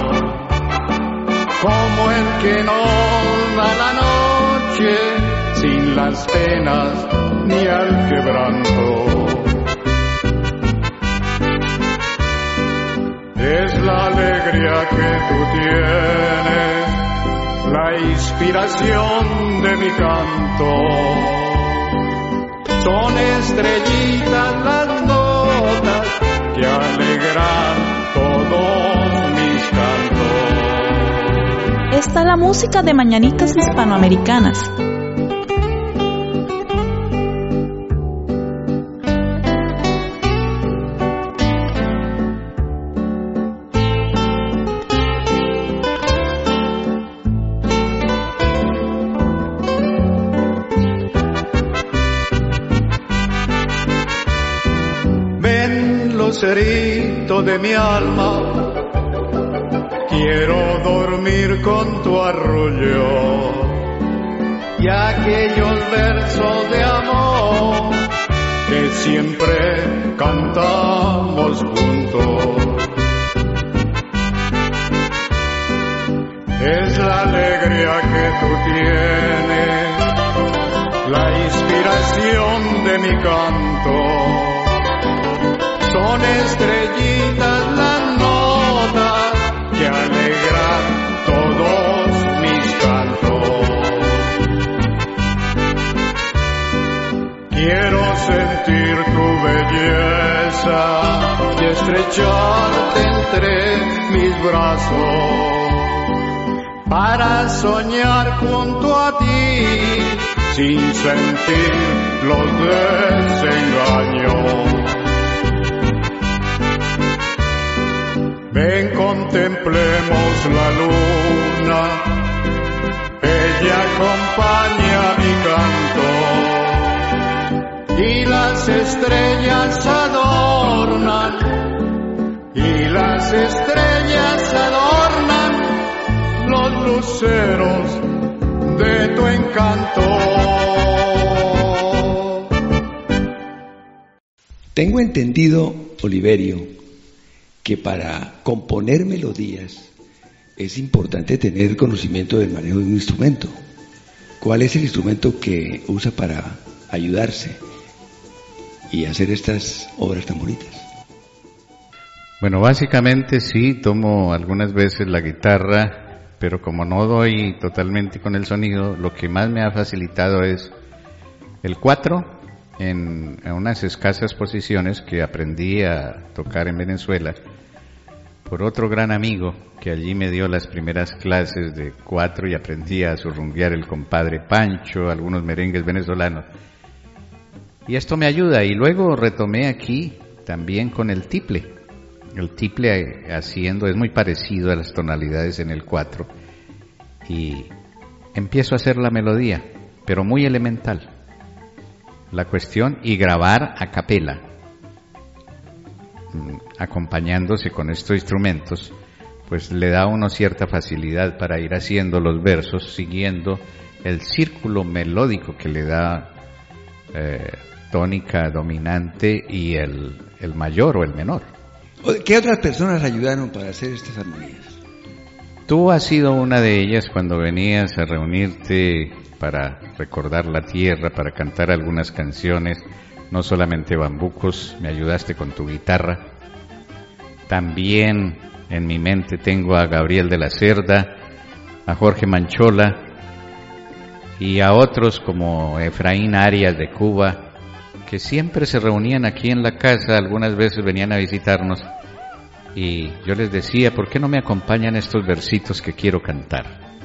como el que nos da la noche sin las penas ni el quebranto. Es la alegría que tú tienes, la inspiración de mi canto. Son estrellitas las notas que alegran todos mis cantos. Está la música de Mañanitas Hispanoamericanas. Lucerito de mi alma, quiero dormir con tu arrullo y aquellos versos de amor que siempre cantamos juntos. Es la alegría que tú tienes, la inspiración de mi canto. Son estrellitas las notas que alegran todos mis cantos. Quiero sentir tu belleza y estrecharte entre mis brazos para soñar junto a ti sin sentir los desengaños. Ven, contemplemos la luna, ella acompaña mi canto, y las estrellas adornan, y las estrellas adornan los luceros de tu encanto. Tengo entendido, Oliverio, que para componer melodías es importante tener conocimiento del manejo de un instrumento. ¿Cuál es el instrumento que usa para ayudarse y hacer estas obras tan bonitas? Bueno, básicamente sí, tomo algunas veces la guitarra, pero como no doy totalmente con el sonido, lo que más me ha facilitado es el cuatro en, en unas escasas posiciones que aprendí a tocar en Venezuela por otro gran amigo que allí me dio las primeras clases de cuatro y aprendí a surrumbear el compadre Pancho, algunos merengues venezolanos. Y esto me ayuda, y luego retomé aquí también con el tiple. El tiple haciendo es muy parecido a las tonalidades en el cuatro y empiezo a hacer la melodía, pero muy elemental. La cuestión y grabar a capela, acompañándose con estos instrumentos, pues le da a uno cierta facilidad para ir haciendo los versos siguiendo el círculo melódico que le da eh, tónica dominante y el, el mayor o el menor. ¿Qué otras personas ayudaron para hacer estas armonías? Tú has sido una de ellas cuando venías a reunirte para recordar la tierra, para cantar algunas canciones, no solamente bambucos, me ayudaste con tu guitarra. También en mi mente tengo a Gabriel de la Cerda, a Jorge Manchola y a otros como Efraín Arias de Cuba, que siempre se reunían aquí en la casa, algunas veces venían a visitarnos y yo les decía, ¿por qué no me acompañan estos versitos que quiero cantar?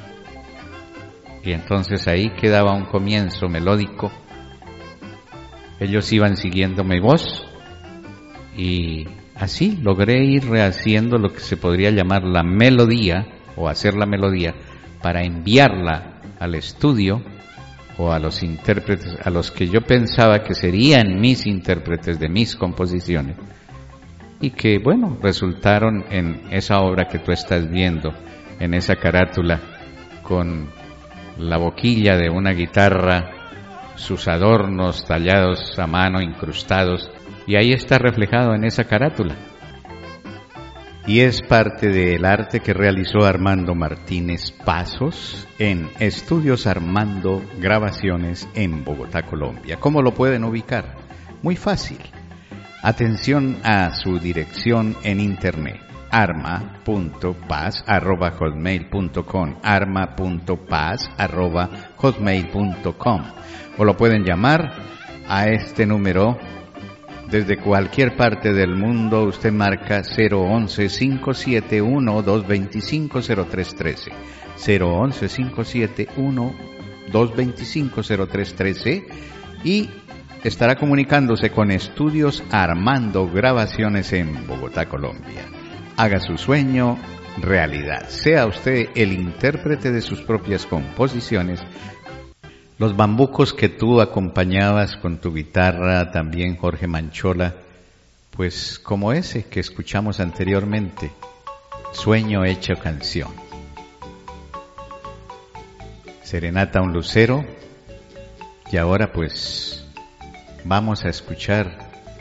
Y entonces ahí quedaba un comienzo melódico, ellos iban siguiendo mi voz y así logré ir rehaciendo lo que se podría llamar la melodía o hacer la melodía para enviarla al estudio o a los intérpretes, a los que yo pensaba que serían mis intérpretes de mis composiciones y que, bueno, resultaron en esa obra que tú estás viendo, en esa carátula con la boquilla de una guitarra, sus adornos tallados a mano, incrustados, y ahí está reflejado en esa carátula. Y es parte del arte que realizó Armando Martínez Pasos en Estudios Armando Grabaciones en Bogotá, Colombia. ¿Cómo lo pueden ubicar? Muy fácil. Atención a su dirección en internet, arma punto paz arroba hotmail punto com, arma punto paz arroba hotmail punto com, o lo pueden llamar a este número. Desde cualquier parte del mundo usted marca cero once, cinco siete uno, dos veinticinco, cero tres trece, cero once, cinco siete uno, dos veinticinco, cero tres trece y estará comunicándose con Estudios Armando Grabaciones en Bogotá, Colombia. Haga su sueño realidad, sea usted el intérprete de sus propias composiciones. Los bambucos que tú acompañabas con tu guitarra, también Jorge Manchola, pues como ese que escuchamos anteriormente, Sueño hecho canción. Serenata a un lucero, y ahora pues vamos a escuchar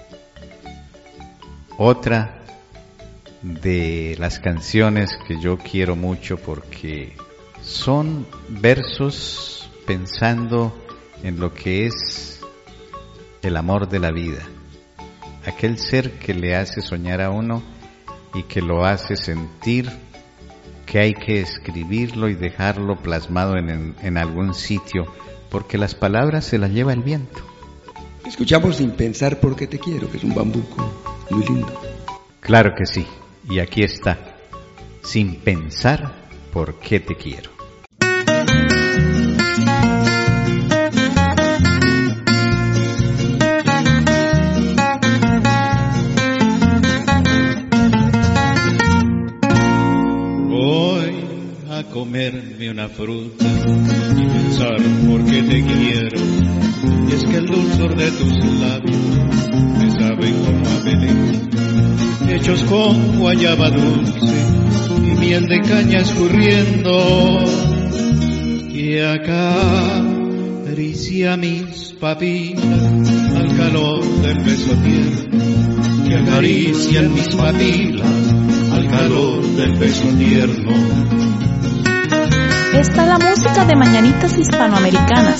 otra de las canciones que yo quiero mucho porque son versos pensando en lo que es el amor de la vida, aquel ser que le hace soñar a uno y que lo hace sentir que hay que escribirlo y dejarlo plasmado en, en, en algún sitio, porque las palabras se las lleva el viento. Escuchamos Sin pensar por qué te quiero, que es un bambuco muy lindo. Claro que sí, y aquí está, Sin pensar por qué te quiero. Comerme una fruta y pensar por qué te quiero, y es que el dulzor de tus labios me sabe como a Belén, hechos con guayaba dulce y miel de caña escurriendo, que acaricia mis papilas al calor del beso tierno, que acaricia mis papilas al calor del beso tierno. Está la música de Mañanitas Hispanoamericanas.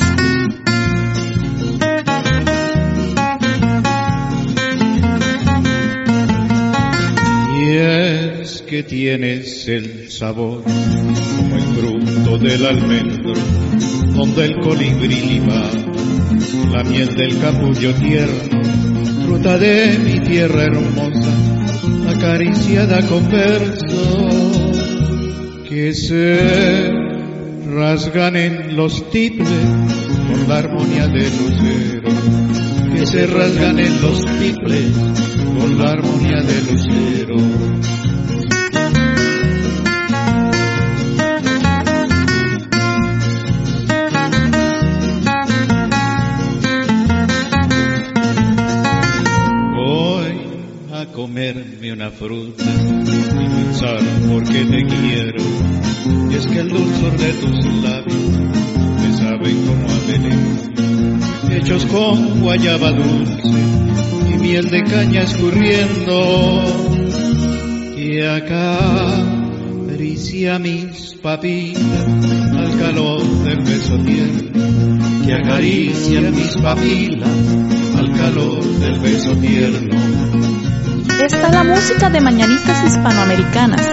Y es que tienes el sabor como el fruto del almendro, donde el colibrí liba, la miel del capullo tierno, fruta de mi tierra hermosa, acariciada con versos que se rasgan en los tiples con la armonía del lucero, que se rasgan en los tiples con la armonía del lucero. Voy a comer comerme una fruta y pensar por qué te quiero. Y es que el dulzor de tus labios me saben como a Belén, hechos con guayaba dulce y miel de caña escurriendo, y acaricia mis papilas al calor del beso tierno, que acaricia mis papilas al calor del beso tierno. Esta es la música de Mañanitas Hispanoamericanas.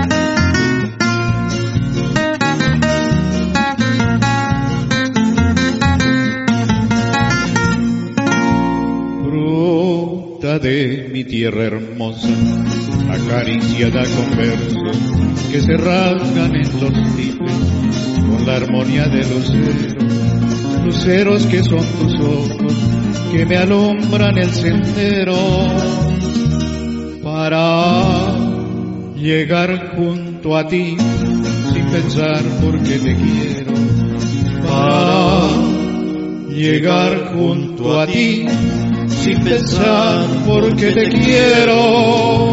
Fruta de mi tierra hermosa, acariciada con versos que se rasgan en los tipes con la armonía de luceros, luceros que son tus ojos que me alumbran el sendero para llegar junto a ti sin pensar por qué te quiero, para llegar junto a ti sin pensar por qué te quiero.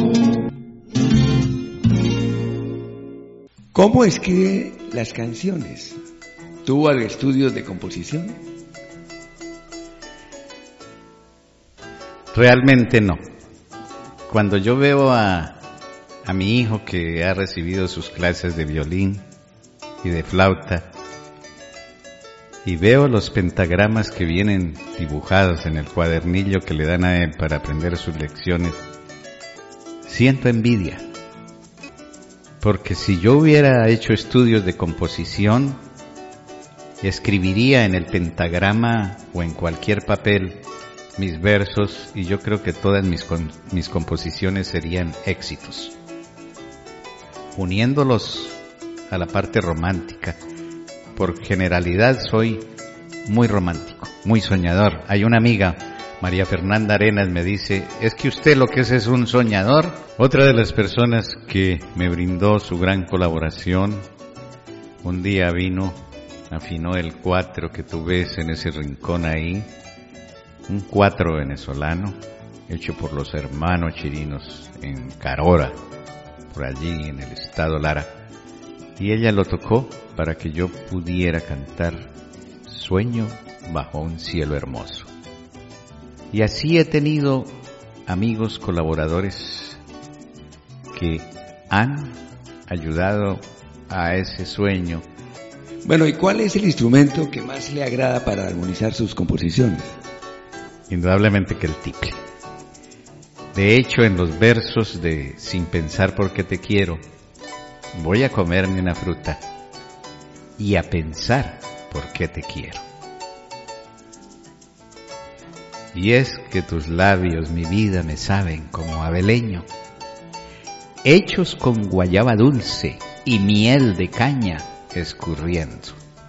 ¿Cómo escribe las canciones? ¿Tuvo estudios de composición? Realmente no. Cuando yo veo a, a mi hijo que ha recibido sus clases de violín y de flauta, y veo los pentagramas que vienen dibujados en el cuadernillo que le dan a él para aprender sus lecciones, siento envidia. Porque si yo hubiera hecho estudios de composición, escribiría en el pentagrama o en cualquier papel mis versos, y yo creo que todas mis, mis composiciones serían éxitos. Uniéndolos a la parte romántica, por generalidad soy muy romántico, muy soñador. Hay una amiga, María Fernanda Arenas, me dice, es que usted lo que es es un soñador. Otra de las personas que me brindó su gran colaboración, un día vino, afinó el cuatro que tú ves en ese rincón ahí, un cuatro venezolano, hecho por los hermanos chirinos en Carora, por allí en el estado Lara, y ella lo tocó para que yo pudiera cantar Sueño bajo un cielo hermoso. Y así he tenido amigos colaboradores que han ayudado a ese sueño. Bueno, ¿y cuál es el instrumento que más le agrada para armonizar sus composiciones? Indudablemente que el tiple. De hecho, en los versos de Sin pensar por qué te quiero, voy a comerme una fruta y a pensar por qué te quiero. Y es que tus labios, mi vida, me saben como abeleño, hechos con guayaba dulce y miel de caña escurriendo.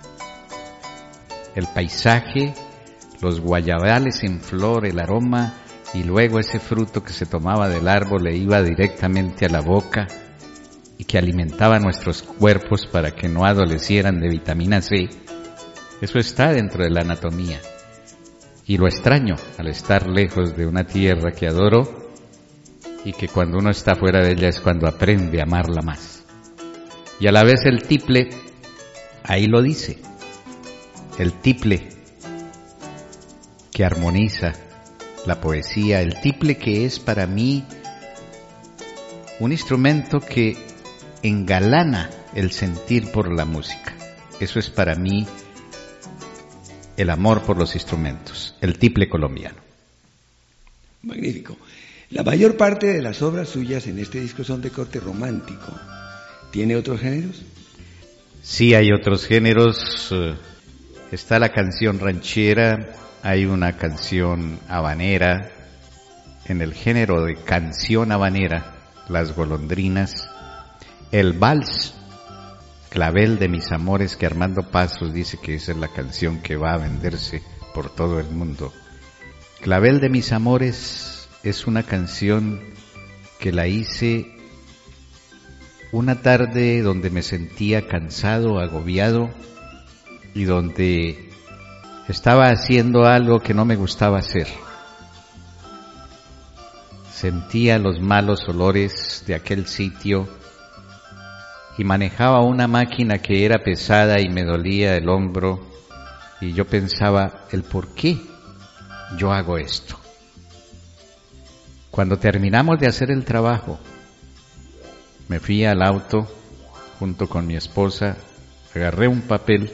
El paisaje, los guayabales en flor, el aroma, y luego ese fruto que se tomaba del árbol le iba directamente a la boca y que alimentaba nuestros cuerpos para que no adolecieran de vitamina C. Eso está dentro de la anatomía. Y lo extraño al estar lejos de una tierra que adoro y que cuando uno está fuera de ella es cuando aprende a amarla más. Y a la vez el tiple, ahí lo dice, el tiple que armoniza la poesía, el tiple que es para mí un instrumento que engalana el sentir por la música. Eso es para mí el amor por los instrumentos, el tiple colombiano. Magnífico. La mayor parte de las obras suyas en este disco son de corte romántico. ¿Tiene otros géneros? Sí, hay otros géneros. Está la canción ranchera, hay una canción habanera. En el género de canción habanera, Las golondrinas, el vals, Clavel de mis amores, que Armando Pasos dice que esa es la canción que va a venderse por todo el mundo. Clavel de mis amores es una canción que la hice una tarde donde me sentía cansado, agobiado y donde estaba haciendo algo que no me gustaba hacer. sentía los malos olores de aquel sitio y manejaba una máquina que era pesada y me dolía el hombro, y yo pensaba el por qué yo hago esto. Cuando terminamos de hacer el trabajo, me fui al auto junto con mi esposa, agarré un papel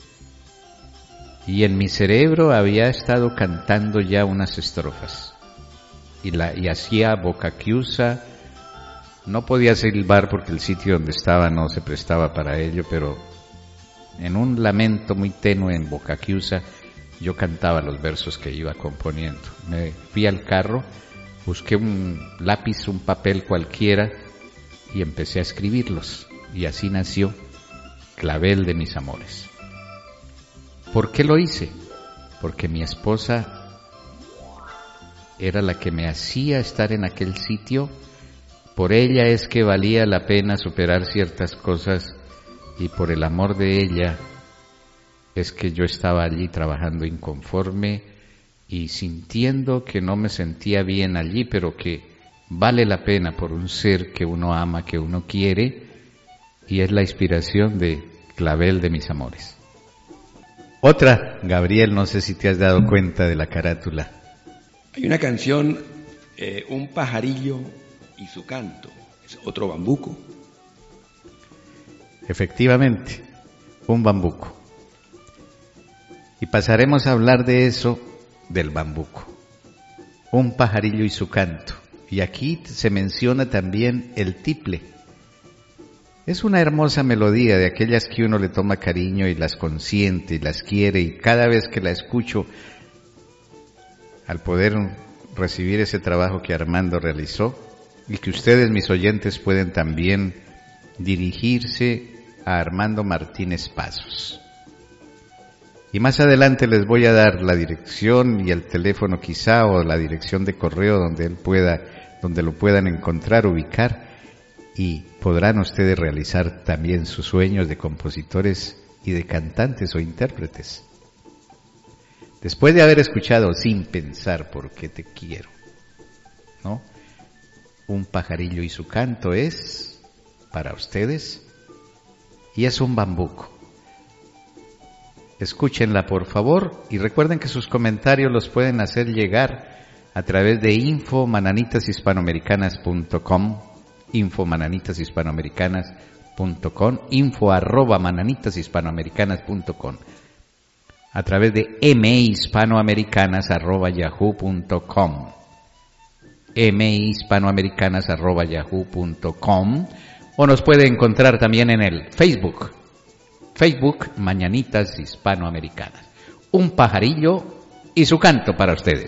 y en mi cerebro había estado cantando ya unas estrofas y, la, y hacía boca chiusa. No podía silbar porque el sitio donde estaba no se prestaba para ello, pero en un lamento muy tenue en boca chiusa yo cantaba los versos que iba componiendo. Me fui al carro, busqué un lápiz, un papel cualquiera y empecé a escribirlos, y así nació Clavel de mis amores. ¿Por qué lo hice? Porque mi esposa era la que me hacía estar en aquel sitio. Por ella es que valía la pena superar ciertas cosas, y por el amor de ella es que yo estaba allí trabajando inconforme y sintiendo que no me sentía bien allí, pero que vale la pena por un ser que uno ama, que uno quiere, y es la inspiración de Clavel de mis amores. Otra, Gabriel, no sé si te has dado cuenta de la carátula. Hay una canción, eh, Un pajarillo y su canto, es otro bambuco. Efectivamente, un bambuco. Y pasaremos a hablar de eso, del bambuco. Un pajarillo y su canto. Y aquí se menciona también el tiple. Es una hermosa melodía de aquellas que uno le toma cariño y las consiente y las quiere, y cada vez que la escucho, al poder recibir ese trabajo que Armando realizó, y que ustedes, mis oyentes, pueden también dirigirse a Armando Martínez Pasos. Y más adelante les voy a dar la dirección y el teléfono quizá, o la dirección de correo donde él pueda, donde lo puedan encontrar, ubicar, y podrán ustedes realizar también sus sueños de compositores y de cantantes o intérpretes. Después de haber escuchado Sin pensar por qué te quiero, ¿no? Un pajarillo y su canto es para ustedes, y es un bambuco. Escúchenla por favor, y recuerden que sus comentarios los pueden hacer llegar a través de info mananitas hispanoamericanas punto com, info mananitas hispanoamericanas punto com, info arroba mananitas hispanoamericanas punto com, a través de mhispanoamericanas arroba yahoo punto com, mhispanoamericanas arroba yahoo punto com, o nos puede encontrar también en el Facebook, Facebook Mañanitas Hispanoamericanas. Un pajarillo y su canto para ustedes.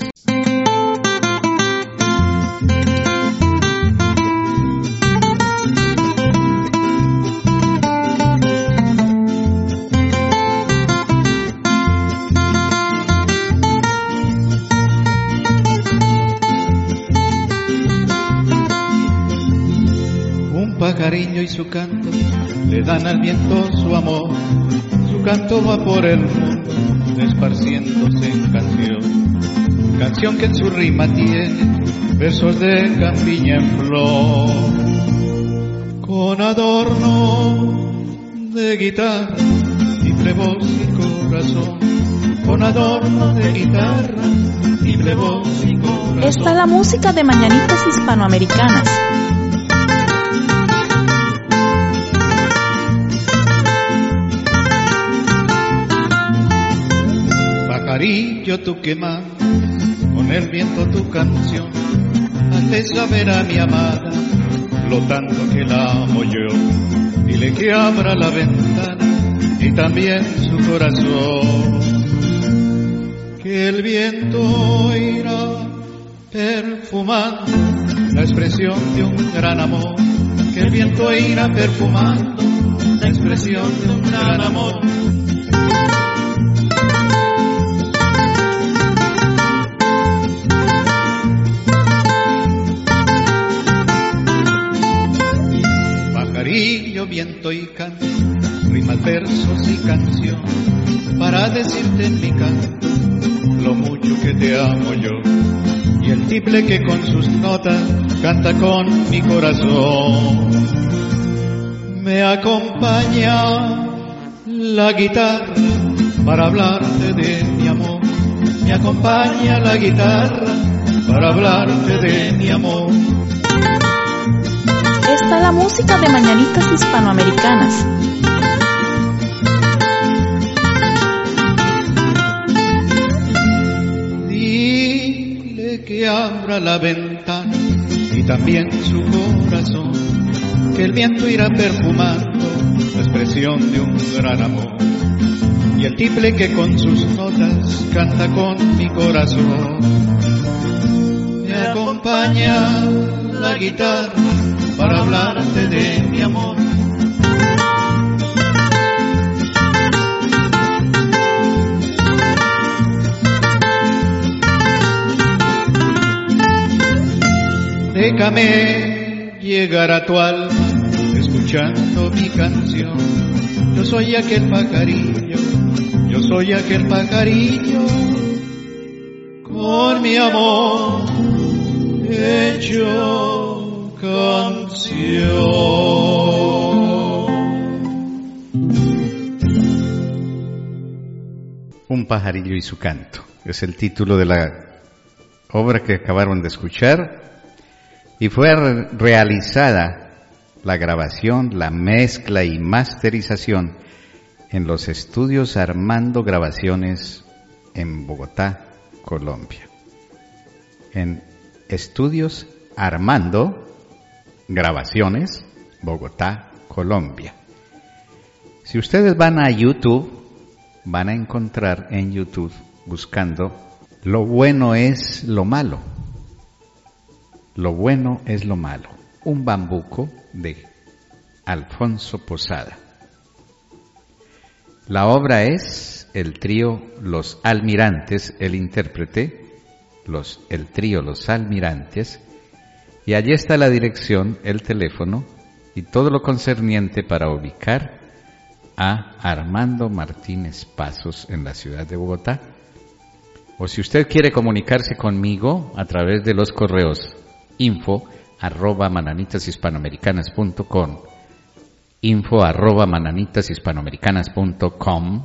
Pajarillo y su canto le dan al viento su amor, su canto va por el mundo esparciéndose en canción, canción que en su rima tiene versos de campiña en flor, con adorno de guitarra, timbre, voz y corazón, con adorno de guitarra, timbre, voz y corazón. Esta es la música de Mañanitas Hispanoamericanas. Pajarillo tú quemando con el viento tu canción, hazle saber a mi amada lo tanto que la amo yo. Dile que abra la ventana y también su corazón, que el viento irá perfumando la expresión de un gran amor, que el viento irá perfumando la expresión de un gran amor. Viento y canto, rimas, versos y canción, para decirte en mi canto lo mucho que te amo yo. y el tiple que con sus notas canta con mi corazón. Me acompaña la guitarra para hablarte de mi amor. Me acompaña la guitarra para hablarte de mi amor. Esta es la música de Mañanitas Hispanoamericanas. Dile que abra la ventana y también su corazón, que el viento irá perfumando la expresión de un gran amor. Y el tiple que con sus notas canta con mi corazón. Me acompaña la guitarra para hablarte de mi amor. Déjame llegar a tu alma escuchando mi canción. Yo soy aquel pajarillo, yo soy aquel pajarillo, con mi amor hecho canción. Un pajarillo y su canto es el título de la obra que acabaron de escuchar, y fue re- realizada la grabación, la mezcla y masterización en los estudios Armando Grabaciones en Bogotá, Colombia. En estudios Armando Grabaciones, Bogotá, Colombia. Si ustedes van a YouTube, van a encontrar en YouTube buscando Lo bueno es lo malo. Lo bueno es lo malo. Un bambuco de Alfonso Posada. La obra es el trío Los Almirantes, el intérprete, los, el trío Los Almirantes, y allí está la dirección, el teléfono y todo lo concerniente para ubicar a Armando Martínez Pasos en la ciudad de Bogotá. O si usted quiere comunicarse conmigo a través de los correos info arroba mananitas hispanoamericanas punto com, info arroba mananitas hispanoamericanas punto com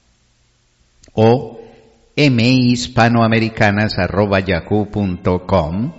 o mhispanoamericanas arroba yahoo punto com,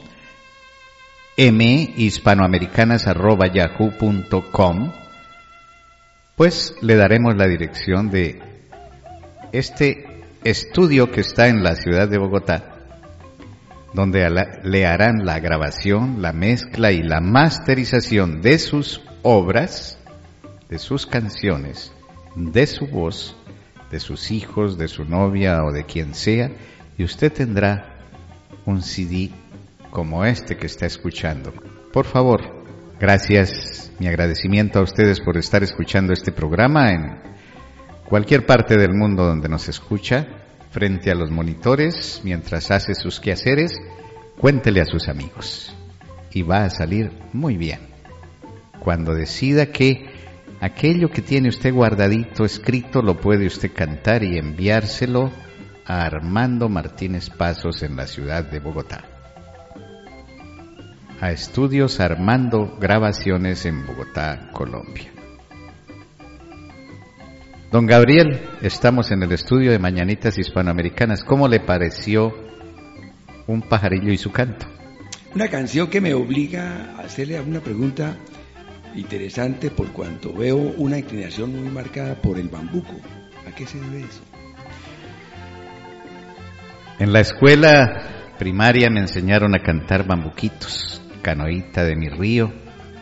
mhispanoamericanas arroba yahoo punto com, pues le daremos la dirección de este estudio que está en la ciudad de Bogotá, donde le harán la grabación, la mezcla y la masterización de sus obras, de sus canciones, de su voz, de sus hijos, de su novia o de quien sea, y usted tendrá un C D como este que está escuchando. Por favor, gracias, mi agradecimiento a ustedes por estar escuchando este programa en cualquier parte del mundo donde nos escucha, frente a los monitores, mientras hace sus quehaceres, cuéntele a sus amigos y va a salir muy bien. Cuando decida que aquello que tiene usted guardadito, escrito, lo puede usted cantar y enviárselo a Armando Martínez Pasos en la ciudad de Bogotá. A Estudios Armando Grabaciones en Bogotá, Colombia. Don Gabriel, estamos en el estudio de Mañanitas Hispanoamericanas. ¿Cómo le pareció Un pajarillo y su canto? Una canción que me obliga a hacerle una pregunta interesante por cuanto veo una inclinación muy marcada por el bambuco. ¿A qué se debe eso? En la escuela primaria me enseñaron a cantar bambuquitos, Canoita de mi río,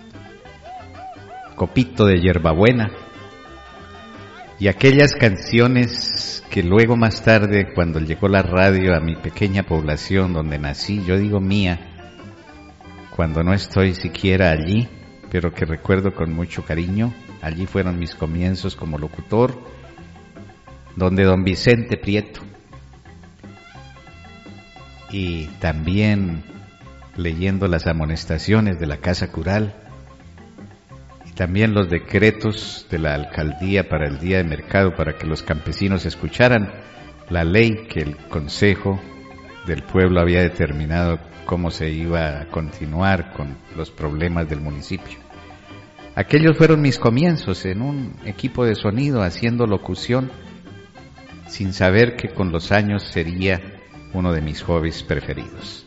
Copito de hierbabuena, y aquellas canciones que luego más tarde, cuando llegó la radio a mi pequeña población donde nací, yo digo mía, cuando no estoy siquiera allí, pero que recuerdo con mucho cariño, allí fueron mis comienzos como locutor, donde don Vicente Prieto, y también leyendo las amonestaciones de la Casa Cural, también los decretos de la alcaldía para el día de mercado para que los campesinos escucharan la ley que el Consejo del pueblo había determinado cómo se iba a continuar con los problemas del municipio. Aquellos fueron mis comienzos en un equipo de sonido haciendo locución, sin saber que con los años sería uno de mis hobbies preferidos.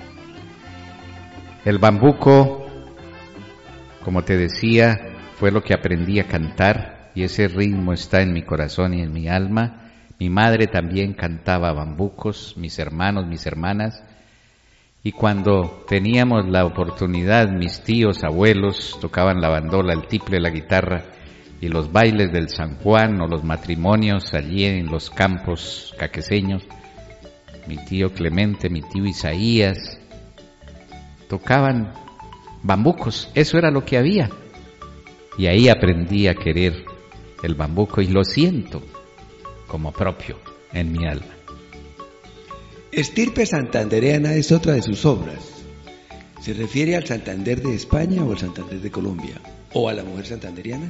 El bambuco, como te decía, fue lo que aprendí a cantar, y ese ritmo está en mi corazón y en mi alma. Mi madre también cantaba bambucos, mis hermanos, mis hermanas, y cuando teníamos la oportunidad, mis tíos, abuelos, tocaban la bandola, el tiple, la guitarra, y los bailes del San Juan o los matrimonios allí en los campos caqueseños, mi tío Clemente, mi tío Isaías, tocaban bambucos, eso era lo que había, y ahí aprendí a querer el bambuco y lo siento como propio en mi alma. Estirpe santandereana es otra de sus obras. ¿Se refiere al Santander de España o al Santander de Colombia? ¿O a la mujer santanderiana?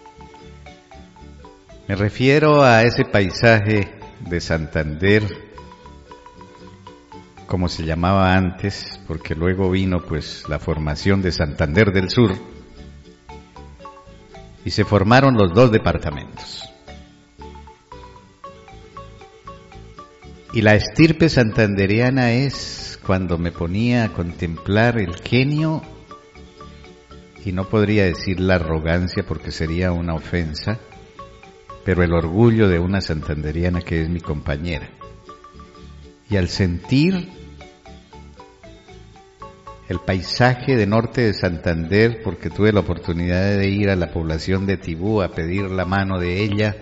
Me refiero a ese paisaje de Santander, como se llamaba antes, porque luego vino pues la formación de Santander del Sur, y se formaron los dos departamentos. Y la estirpe santandereana es cuando me ponía a contemplar el genio, y no podría decir la arrogancia porque sería una ofensa, pero el orgullo de una santandereana que es mi compañera. Y al sentir el paisaje de norte de Santander, porque tuve la oportunidad de ir a la población de Tibú a pedir la mano de ella,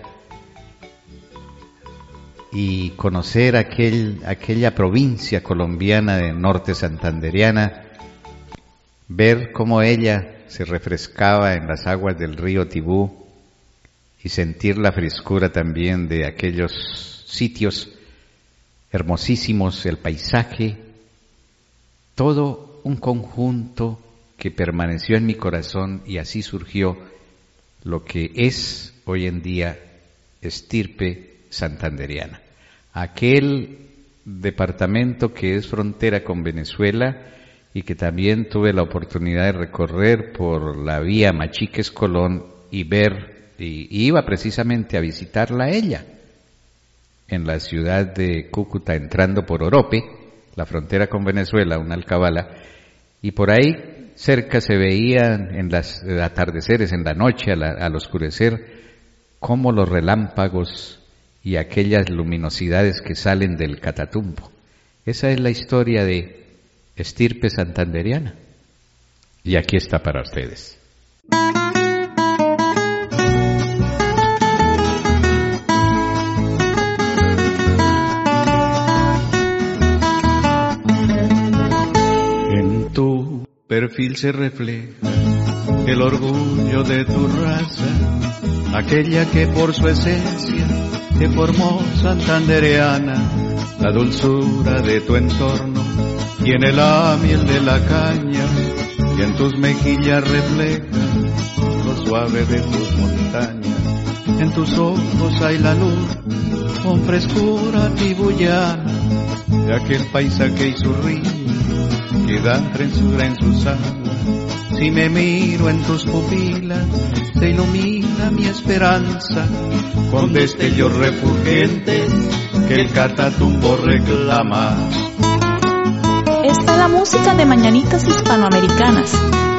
y conocer aquel, aquella provincia colombiana de norte santandereana, ver cómo ella se refrescaba en las aguas del río Tibú y sentir la frescura también de aquellos sitios hermosísimos, el paisaje, todo un conjunto que permaneció en mi corazón, y así surgió lo que es hoy en día estirpe santandereana. Aquel departamento que es frontera con Venezuela y que también tuve la oportunidad de recorrer por la vía Machiques-Colón y ver, y, y iba precisamente a visitarla a ella en la ciudad de Cúcuta, entrando por Orope, la frontera con Venezuela, una alcabala, y por ahí cerca se veían en los atardeceres, en la noche, al, al oscurecer, cómo los relámpagos y aquellas luminosidades que salen del Catatumbo. Esa es la historia de estirpe santandereana, y aquí está para ustedes. En tu perfil se refleja el orgullo de tu raza, aquella que por su esencia te formó santandereana, la dulzura de tu entorno tiene la miel de la caña, y en tus mejillas refleja lo suave de tus montañas. En tus ojos hay la luz con frescura tibuyana de aquel paisaje y su río que dan frescura en sus aguas. Si me miro en tus pupilas, se ilumina mi esperanza con destellos refulgentes que el Catatumbo reclama. Está la música de Mañanitas Hispanoamericanas.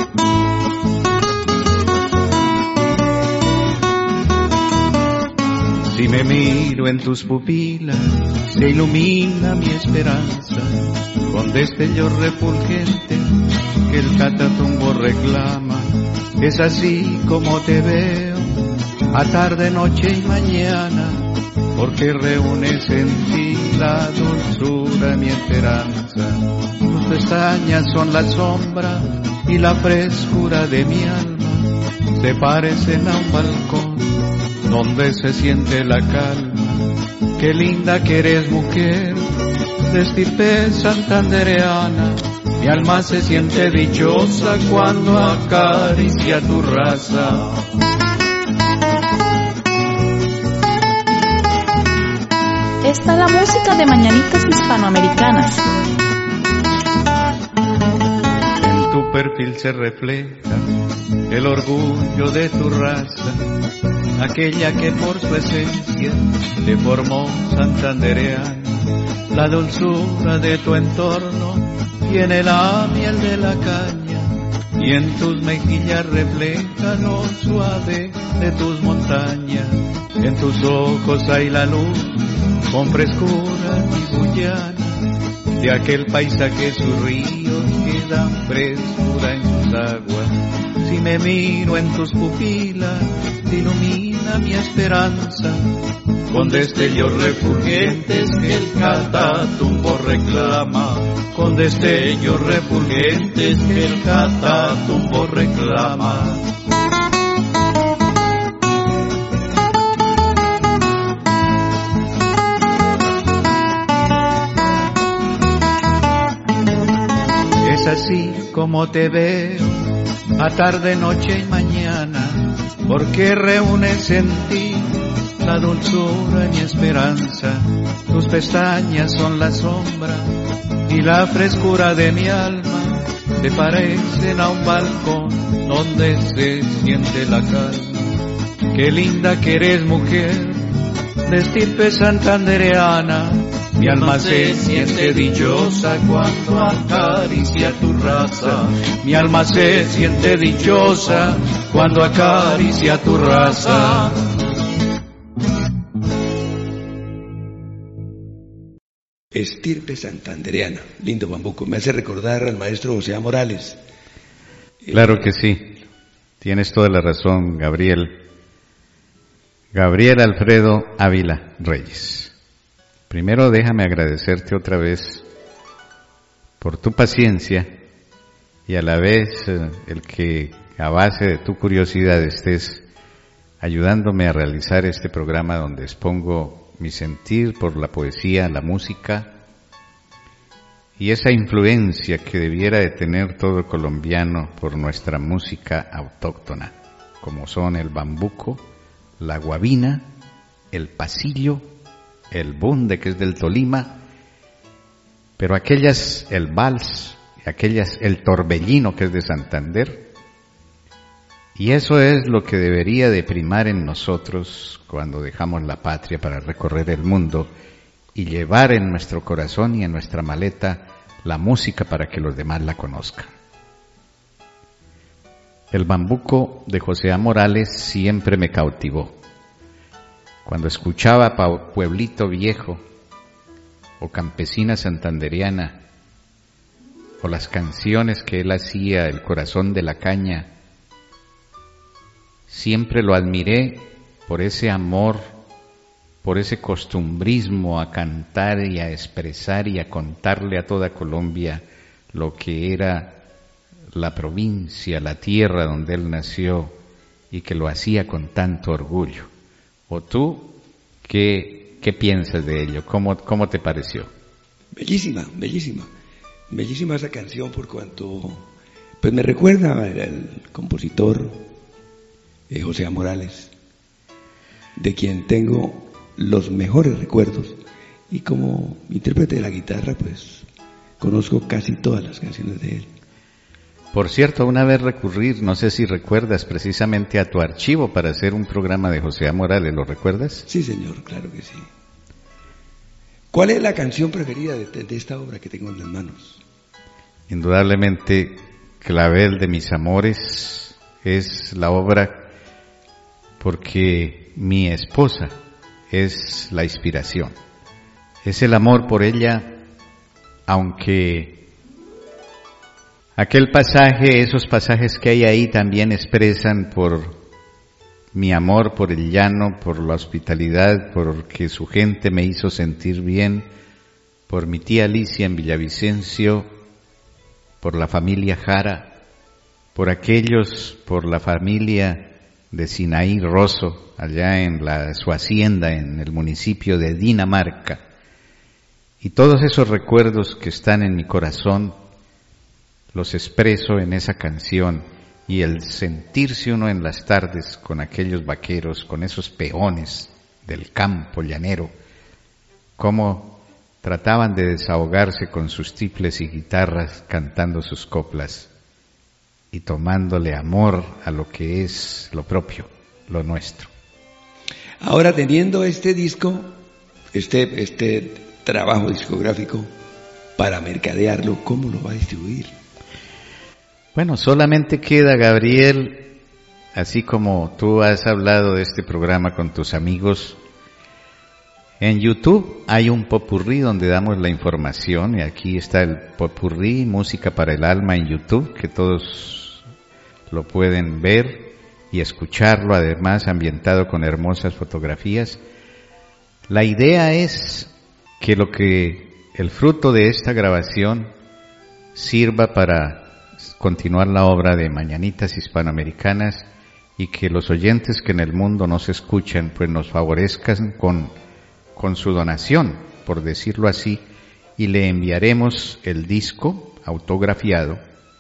Si me miro en tus pupilas, se ilumina mi esperanza con destellos refulgentes que el Catatumbo reclama. Es así como te veo, a tarde, noche y mañana, porque reúnes en ti la dulzura, mi esperanza. Tus pestañas son la sombra y la frescura de mi alma, se parecen a un balcón donde se siente la calma. Qué linda que eres, mujer de estirpe santandereana, mi alma se siente dichosa cuando acaricia tu raza. está la música de Mañanitas Hispanoamericanas. En tu perfil se refleja el orgullo de tu raza, aquella que por su esencia te formó santandereano. La dulzura de tu entorno tiene la miel de la caña, y en tus mejillas refleja lo suave de tus montañas. En tus ojos hay la luz con frescura tibuyana de aquel paisaje, sus ríos que dan frescura en sus aguas. Si me miro en tus pupilas, se ilumina mi esperanza con destellos refulgentes que el Catatumbo reclama, con destellos refulgentes que el Catatumbo reclama. Es así como te veo, a tarde, noche y mañana, porque reúnes en ti la dulzura y esperanza. Tus pestañas son la sombra y la frescura de mi alma, te parecen a un balcón donde se siente la calma. Qué linda que eres, mujer de estirpe santandereana. Mi alma se siente dichosa cuando acaricia tu raza. Mi alma se siente dichosa cuando acaricia tu raza. Estirpe santandereana, lindo bambuco, me hace recordar al maestro José Morales. Claro que sí, tienes toda la razón, Gabriel. Gabriel Alfredo Ávila Reyes. Primero déjame agradecerte otra vez por tu paciencia y a la vez eh, el que a base de tu curiosidad estés ayudándome a realizar este programa donde expongo mi sentir por la poesía, la música y esa influencia que debiera de tener todo colombiano por nuestra música autóctona, como son el bambuco, la guabina, el pasillo, el bunde que es del Tolima, pero aquellas, el vals, aquellas, el torbellino que es de Santander, y eso es lo que debería de primar en nosotros cuando dejamos la patria para recorrer el mundo y llevar en nuestro corazón y en nuestra maleta la música para que los demás la conozcan. El bambuco de José A. Morales siempre me cautivó. Cuando escuchaba Pueblito Viejo o Campesina Santandereana o las canciones que él hacía, El Corazón de la Caña, siempre lo admiré por ese amor, por ese costumbrismo a cantar y a expresar y a contarle a toda Colombia lo que era la provincia, la tierra donde él nació y que lo hacía con tanto orgullo. ¿O tú qué, qué piensas de ello? ¿Cómo, cómo te pareció? Bellísima, bellísima. Bellísima esa canción por cuanto pues me recuerda al compositor eh, José A. Morales, de quien tengo los mejores recuerdos, y como intérprete de la guitarra pues conozco casi todas las canciones de él. Por cierto, una vez recurrir, no sé si recuerdas, precisamente a tu archivo para hacer un programa de José A. Morales, ¿lo recuerdas? Sí, señor, claro que sí. ¿Cuál es la canción preferida de, de esta obra que tengo en las manos? Indudablemente, Clavel de mis amores es la obra porque mi esposa es la inspiración. Es el amor por ella, aunque aquel pasaje, esos pasajes que hay ahí también expresan por mi amor por el llano, por la hospitalidad, porque su gente me hizo sentir bien, por mi tía Alicia en Villavicencio, por la familia Jara, por aquellos, por la familia de Sinaí Rosso, allá en la, su hacienda en el municipio de Dinamarca, y todos esos recuerdos que están en mi corazón los expreso en esa canción, y el sentirse uno en las tardes con aquellos vaqueros, con esos peones del campo llanero, cómo trataban de desahogarse con sus tiples y guitarras cantando sus coplas y tomándole amor a lo que es lo propio, lo nuestro. Ahora, teniendo este disco, este, este trabajo discográfico, para mercadearlo, ¿cómo lo va a distribuir? Bueno, solamente queda, Gabriel, así como tú has hablado de este programa con tus amigos, en YouTube hay un popurrí donde damos la información, y aquí está el popurrí, Música para el Alma en YouTube, que todos lo pueden ver y escucharlo, además ambientado con hermosas fotografías. La idea es que lo que el fruto de esta grabación sirva para continuar la obra de Mañanitas Hispanoamericanas y que los oyentes que en el mundo nos escuchan pues nos favorezcan con, con su donación, por decirlo así, y le enviaremos el disco autografiado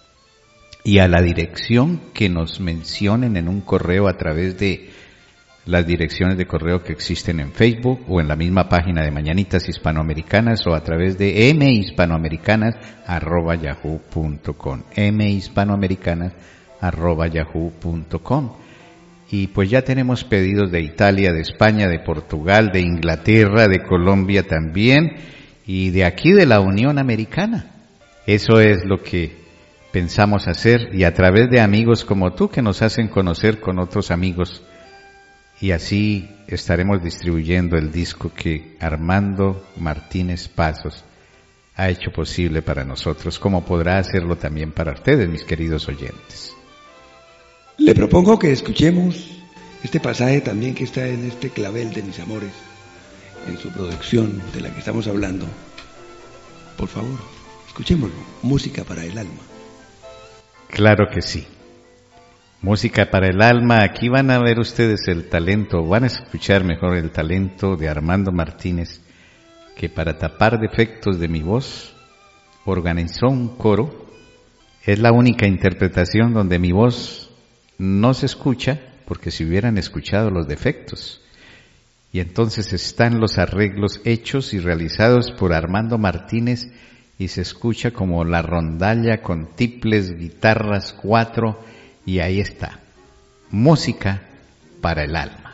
y a la dirección que nos mencionen en un correo a través de las direcciones de correo que existen en Facebook o en la misma página de Mañanitas Hispanoamericanas o a través de mhispanoamericanas arroba yahoo punto com, mhispanoamericanas arroba yahoo punto com. Y pues ya tenemos pedidos de Italia, de España, de Portugal, de Inglaterra, de Colombia también y de aquí de la Unión Americana. Eso es lo que pensamos hacer y a través de amigos como tú que nos hacen conocer con otros amigos. Y así estaremos distribuyendo el disco que Armando Martínez Pasos ha hecho posible para nosotros, como podrá hacerlo también para ustedes, mis queridos oyentes. Le propongo que escuchemos este pasaje también que está en este clavel de mis amores, en su producción de la que estamos hablando. Por favor, escuchémoslo. Música para el alma. Claro que sí. Música para el alma, aquí van a ver ustedes el talento, van a escuchar mejor el talento de Armando Martínez, que para tapar defectos de mi voz, organizó un coro. Es la única interpretación donde mi voz no se escucha, porque si hubieran escuchado los defectos. Y entonces están los arreglos hechos y realizados por Armando Martínez, y se escucha como la rondalla con tiples, guitarras, cuatro, y ahí está, música para el alma.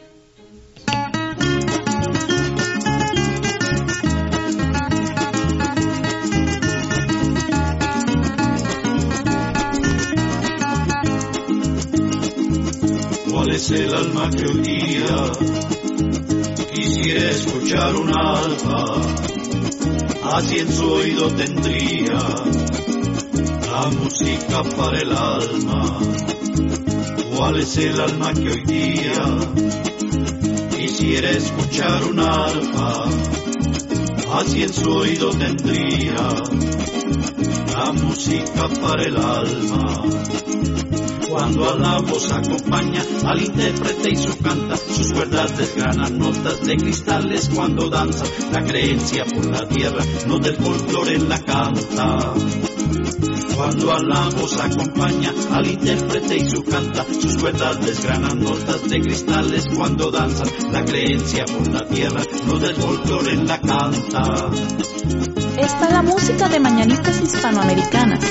¿Cuál es el alma que hoy día quisiera escuchar un alma? Así en su oído tendría la música para el alma. ¿Cuál es el alma que hoy día quisiera escuchar un arpa? Así en su oído tendría la música para el alma. Cuando a la voz acompaña al intérprete y su canta, sus cuerdas desgranan notas de cristales cuando danza. La creencia por la tierra, no del folclore la canta. Cuando a la voz acompaña al intérprete y su canta, sus cuerdas desgranan notas de cristales cuando danzan. La creencia por la tierra, no del folclore la canta. Esta es la música de Mañanitas Hispanoamericanas.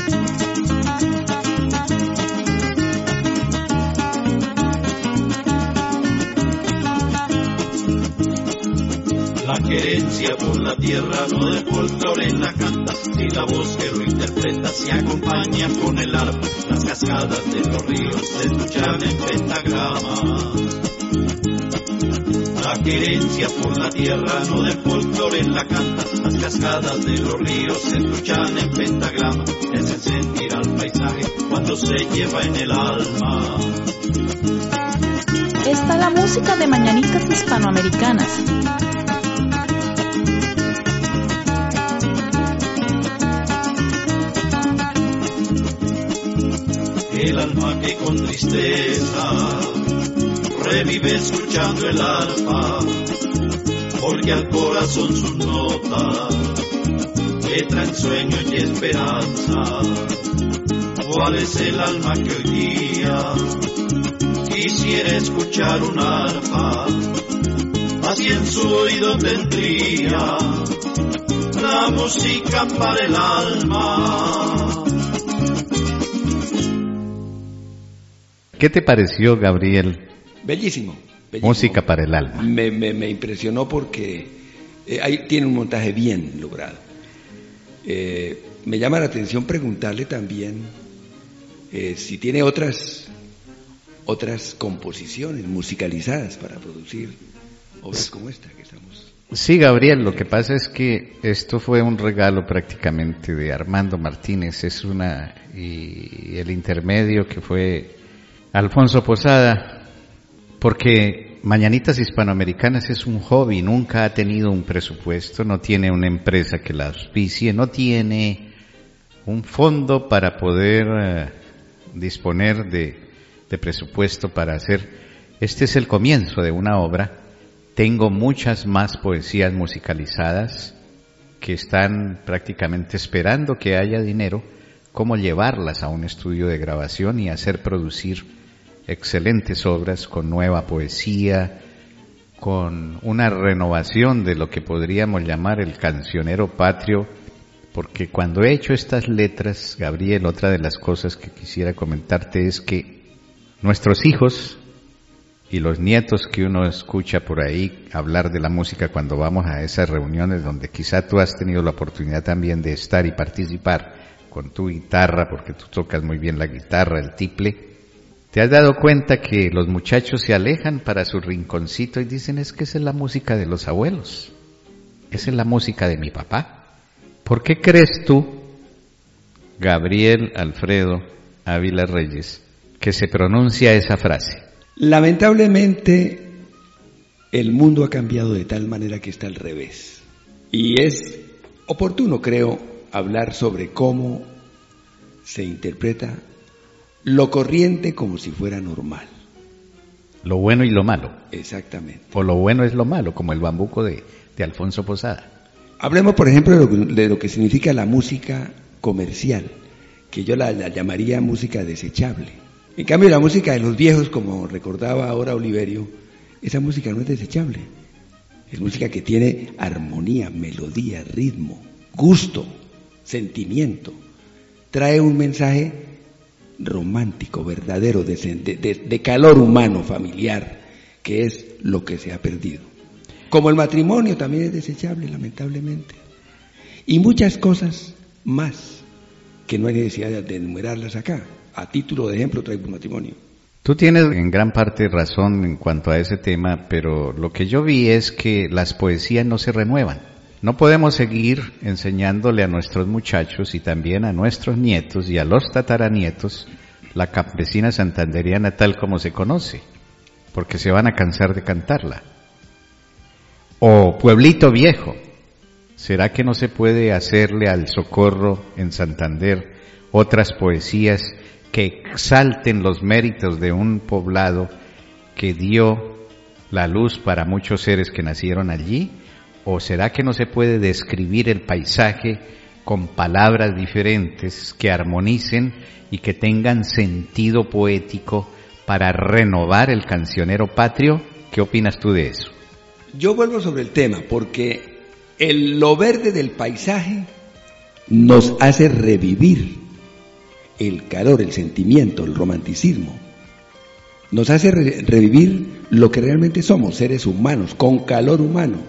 La querencia por la tierra, no del folclore la canta. Si la voz que lo interpreta se acompaña con el arpa, las cascadas de los ríos se escuchan en pentagrama. La querencia por la tierra, no del folclore la canta. Las cascadas de los ríos se escuchan en pentagrama. Es el sentir al paisaje cuando se lleva en el alma. Esta es la música de Mañanitas Hispanoamericanas. El alma que con tristeza revive escuchando el arpa, porque al corazón sus notas le traen sueño y esperanza. ¿Cuál es el alma que hoy día quisiera escuchar un arpa? así en su oído tendría la música para el alma. ¿Qué te pareció, Gabriel? Bellísimo. bellísimo. Música para el alma. Me, me, me impresionó porque eh, ahí tiene un montaje bien logrado. Eh, me llama la atención preguntarle también eh, si tiene otras otras composiciones musicalizadas para producir obras como esta que estamos. Sí, Gabriel, lo que pasa es que esto fue un regalo prácticamente de Armando Martínez, es una y el intermedio que fue Alfonso Posada, porque Mañanitas Hispanoamericanas es un hobby, nunca ha tenido un presupuesto, no tiene una empresa que la auspicie, no tiene un fondo para poder uh, disponer de, de presupuesto para hacer. Este es el comienzo de una obra. Tengo muchas más poesías musicalizadas que están prácticamente esperando que haya dinero, cómo llevarlas a un estudio de grabación y hacer producir excelentes obras con nueva poesía, con una renovación de lo que podríamos llamar el cancionero patrio, porque cuando he hecho estas letras, Gabriel, otra de las cosas que quisiera comentarte es que nuestros hijos y los nietos que uno escucha por ahí hablar de la música cuando vamos a esas reuniones donde quizá tú has tenido la oportunidad también de estar y participar con tu guitarra, porque tú tocas muy bien la guitarra, el tiple, ¿te has dado cuenta que los muchachos se alejan para su rinconcito y dicen es que esa es la música de los abuelos, esa es la música de mi papá? ¿Por qué crees tú, Gabriel Alfredo Ávila Reyes, que se pronuncia esa frase? Lamentablemente, el mundo ha cambiado de tal manera que está al revés. Y es oportuno, creo, hablar sobre cómo se interpreta lo corriente como si fuera normal. Lo bueno y lo malo. Exactamente. O lo bueno es lo malo, como el bambuco de, de Alfonso Posada. Hablemos, por ejemplo, de lo, que, de lo que significa la música comercial, que yo la, la llamaría música desechable. En cambio, la música de los viejos, como recordaba ahora Oliverio, esa música no es desechable. Es música que tiene armonía, melodía, ritmo, gusto, sentimiento. Trae un mensaje romántico, verdadero, de, de, de calor humano, familiar, que es lo que se ha perdido. Como el matrimonio también es desechable, lamentablemente. Y muchas cosas más que no hay necesidad de, de enumerarlas acá. A título de ejemplo traigo un matrimonio. Tú tienes en gran parte razón en cuanto a ese tema, pero lo que yo vi es que las poesías no se renuevan. No podemos seguir enseñándole a nuestros muchachos y también a nuestros nietos y a los tataranietos la campesina santanderiana tal como se conoce, porque se van a cansar de cantarla. O Pueblito Viejo, ¿será que no se puede hacerle al Socorro en Santander otras poesías que exalten los méritos de un poblado que dio la luz para muchos seres que nacieron allí? ¿O será que no se puede describir el paisaje con palabras diferentes que armonicen y que tengan sentido poético para renovar el cancionero patrio? ¿Qué opinas tú de eso? Yo vuelvo sobre el tema porque el, lo verde del paisaje nos hace revivir el calor, el sentimiento, el romanticismo. Nos hace re- revivir lo que realmente somos, seres humanos, con calor humano.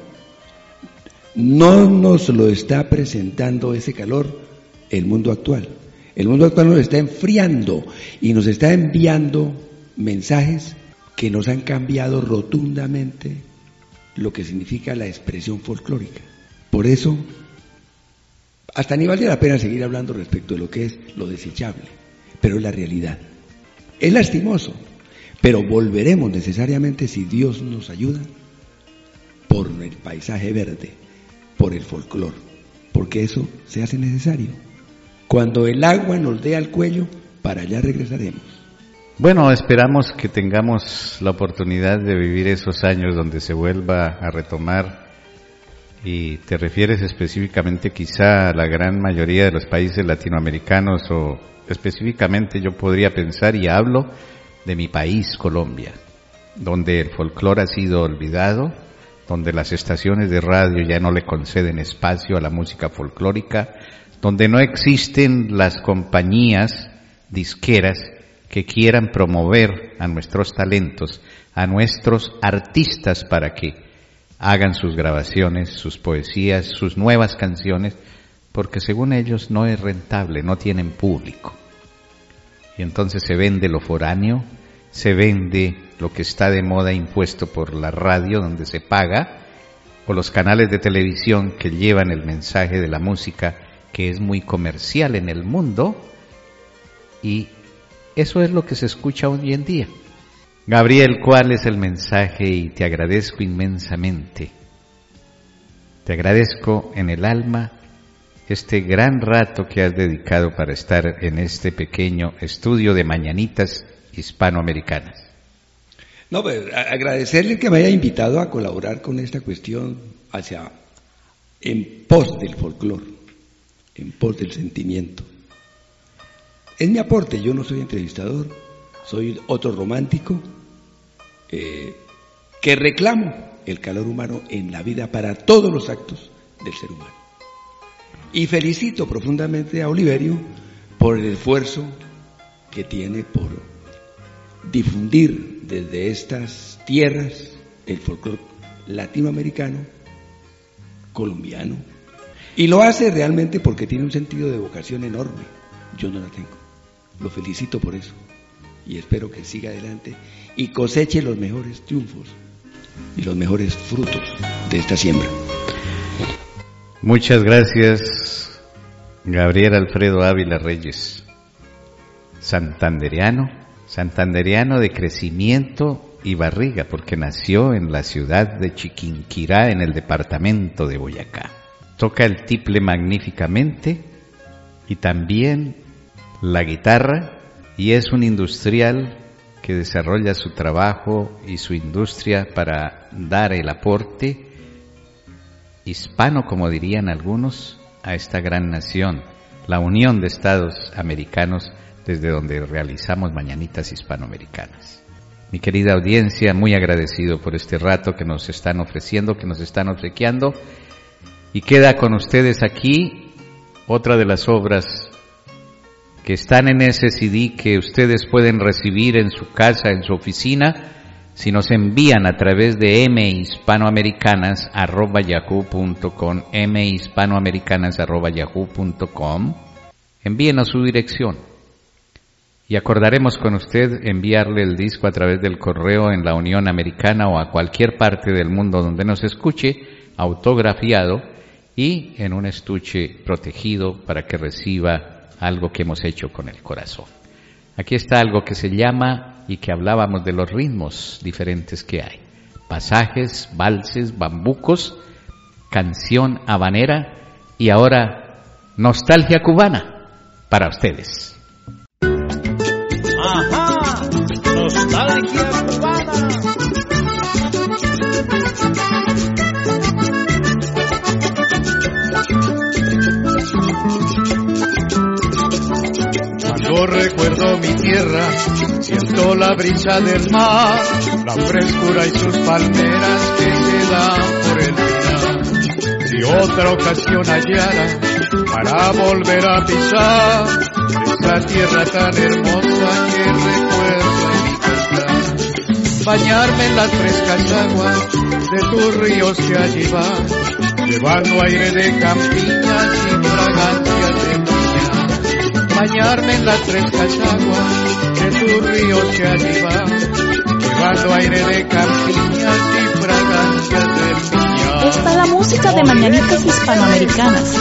No nos lo está presentando ese calor el mundo actual. El mundo actual nos está enfriando y nos está enviando mensajes que nos han cambiado rotundamente lo que significa la expresión folclórica. Por eso, hasta ni vale la pena seguir hablando respecto de lo que es lo desechable, pero es la realidad. Es lastimoso, pero volveremos necesariamente, si Dios nos ayuda, por el paisaje verde, por el folclor, porque eso se hace necesario. Cuando el agua nos dé al cuello, para allá regresaremos. Bueno, esperamos que tengamos la oportunidad de vivir esos años donde se vuelva a retomar, y te refieres específicamente quizá a la gran mayoría de los países latinoamericanos, o específicamente yo podría pensar y hablo de mi país, Colombia, donde el folclore ha sido olvidado, donde las estaciones de radio ya no le conceden espacio a la música folclórica, donde no existen las compañías disqueras que quieran promover a nuestros talentos, a nuestros artistas para que hagan sus grabaciones, sus poesías, sus nuevas canciones, porque según ellos no es rentable, no tienen público. Y entonces se vende lo foráneo, se vende lo que está de moda impuesto por la radio donde se paga, o los canales de televisión que llevan el mensaje de la música que es muy comercial en el mundo, y eso es lo que se escucha hoy en día. Gabriel, ¿cuál es el mensaje? Y te agradezco inmensamente. Te agradezco en el alma este gran rato que has dedicado para estar en este pequeño estudio de Mañanitas Hispanoamericanas. No, pues, agradecerle que me haya invitado a colaborar con esta cuestión hacia, en pos del folclore, en pos del sentimiento. Es mi aporte, yo no soy entrevistador, soy otro romántico eh, que reclamo el calor humano en la vida para todos los actos del ser humano. Y felicito profundamente a Oliverio por el esfuerzo que tiene por difundir desde estas tierras el folclore latinoamericano, colombiano, y lo hace realmente porque tiene un sentido de vocación enorme. Yo no la tengo. Lo felicito por eso y espero que siga adelante y coseche los mejores triunfos y los mejores frutos de esta siembra. Muchas gracias, Gabriel Alfredo Ávila Reyes, santanderiano, santanderiano de crecimiento y barriga, porque nació en la ciudad de Chiquinquirá, en el departamento de Boyacá. Toca el tiple magníficamente y también la guitarra, y es un industrial que desarrolla su trabajo y su industria para dar el aporte hispano, como dirían algunos, a esta gran nación, la Unión de Estados Americanos, desde donde realizamos Mañanitas Hispanoamericanas. Mi querida audiencia, muy agradecido por este rato que nos están ofreciendo, que nos están obsequiando, y queda con ustedes aquí otra de las obras que están en ese C D que ustedes pueden recibir en su casa, en su oficina, si nos envían a través de mhispanoamericanas arroba yahoo punto com, mhispanoamericanas arroba yahoo punto com, envíenos su dirección y acordaremos con usted enviarle el disco a través del correo en la Unión Americana o a cualquier parte del mundo donde nos escuche, autografiado y en un estuche protegido para que reciba algo que hemos hecho con el corazón. Aquí está algo que se llama, y que hablábamos de los ritmos diferentes que hay: pasajes, valses, bambucos, canción habanera y ahora nostalgia cubana para ustedes. Ajá, nostalgia cubana. Cuando recuerdo mi tierra, siento la brisa del mar, la frescura y sus palmeras que se dan por el pinar. Si otra ocasión hallara para volver a pisar esa tierra tan hermosa que recuerdo en mi casa, bañarme en las frescas aguas de tus ríos que allí van, llevando aire de campiñas y fragancias de piña, bañarme en las frescas aguas de tus ríos que allí van, llevando aire de campiñas y fragancias de piña. Está la música de Mañanitas Hispanoamericanas.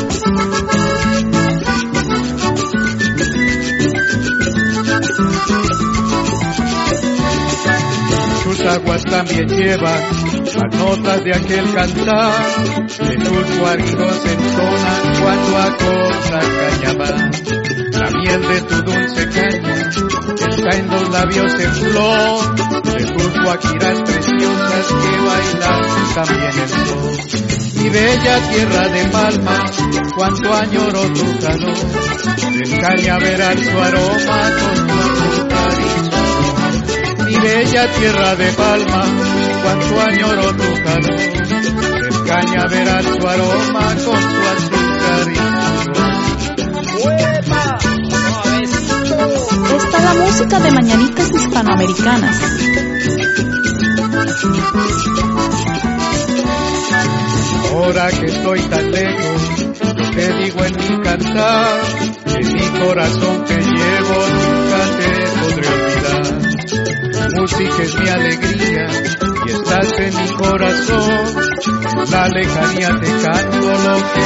Sus aguas también llevan las notas de aquel cantar, que sus guaridos entonan cuando acorta cañabar. La miel de tu dulce caña está en los labios en flor, de tus guaquiras preciosas que bailan también el sol. Mi bella tierra de palmas, cuánto añoro tu calor, del cañaveral su aroma con tu azúcar y su olor. Mi Mi bella tierra de Palma, cuánto añoro tu calor, el cañaveral su aroma con su azúcar y su Está la música de Mañanitas Hispanoamericanas. Ahora que estoy tan lejos, yo te digo en mi cantar, que mi corazón que llevo nunca te podré olvidar. Música es mi alegría y estás en mi corazón, la lejanía te canto lo que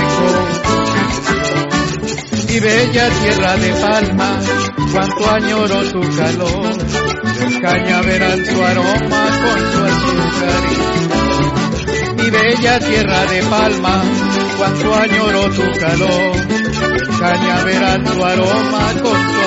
con mi bella tierra de Palma, cuánto añoro tu calor, del cañaveral su aroma con su azúcar y mi bella tierra de Palma, cuánto añoro tu calor, el cañaveral su aroma con su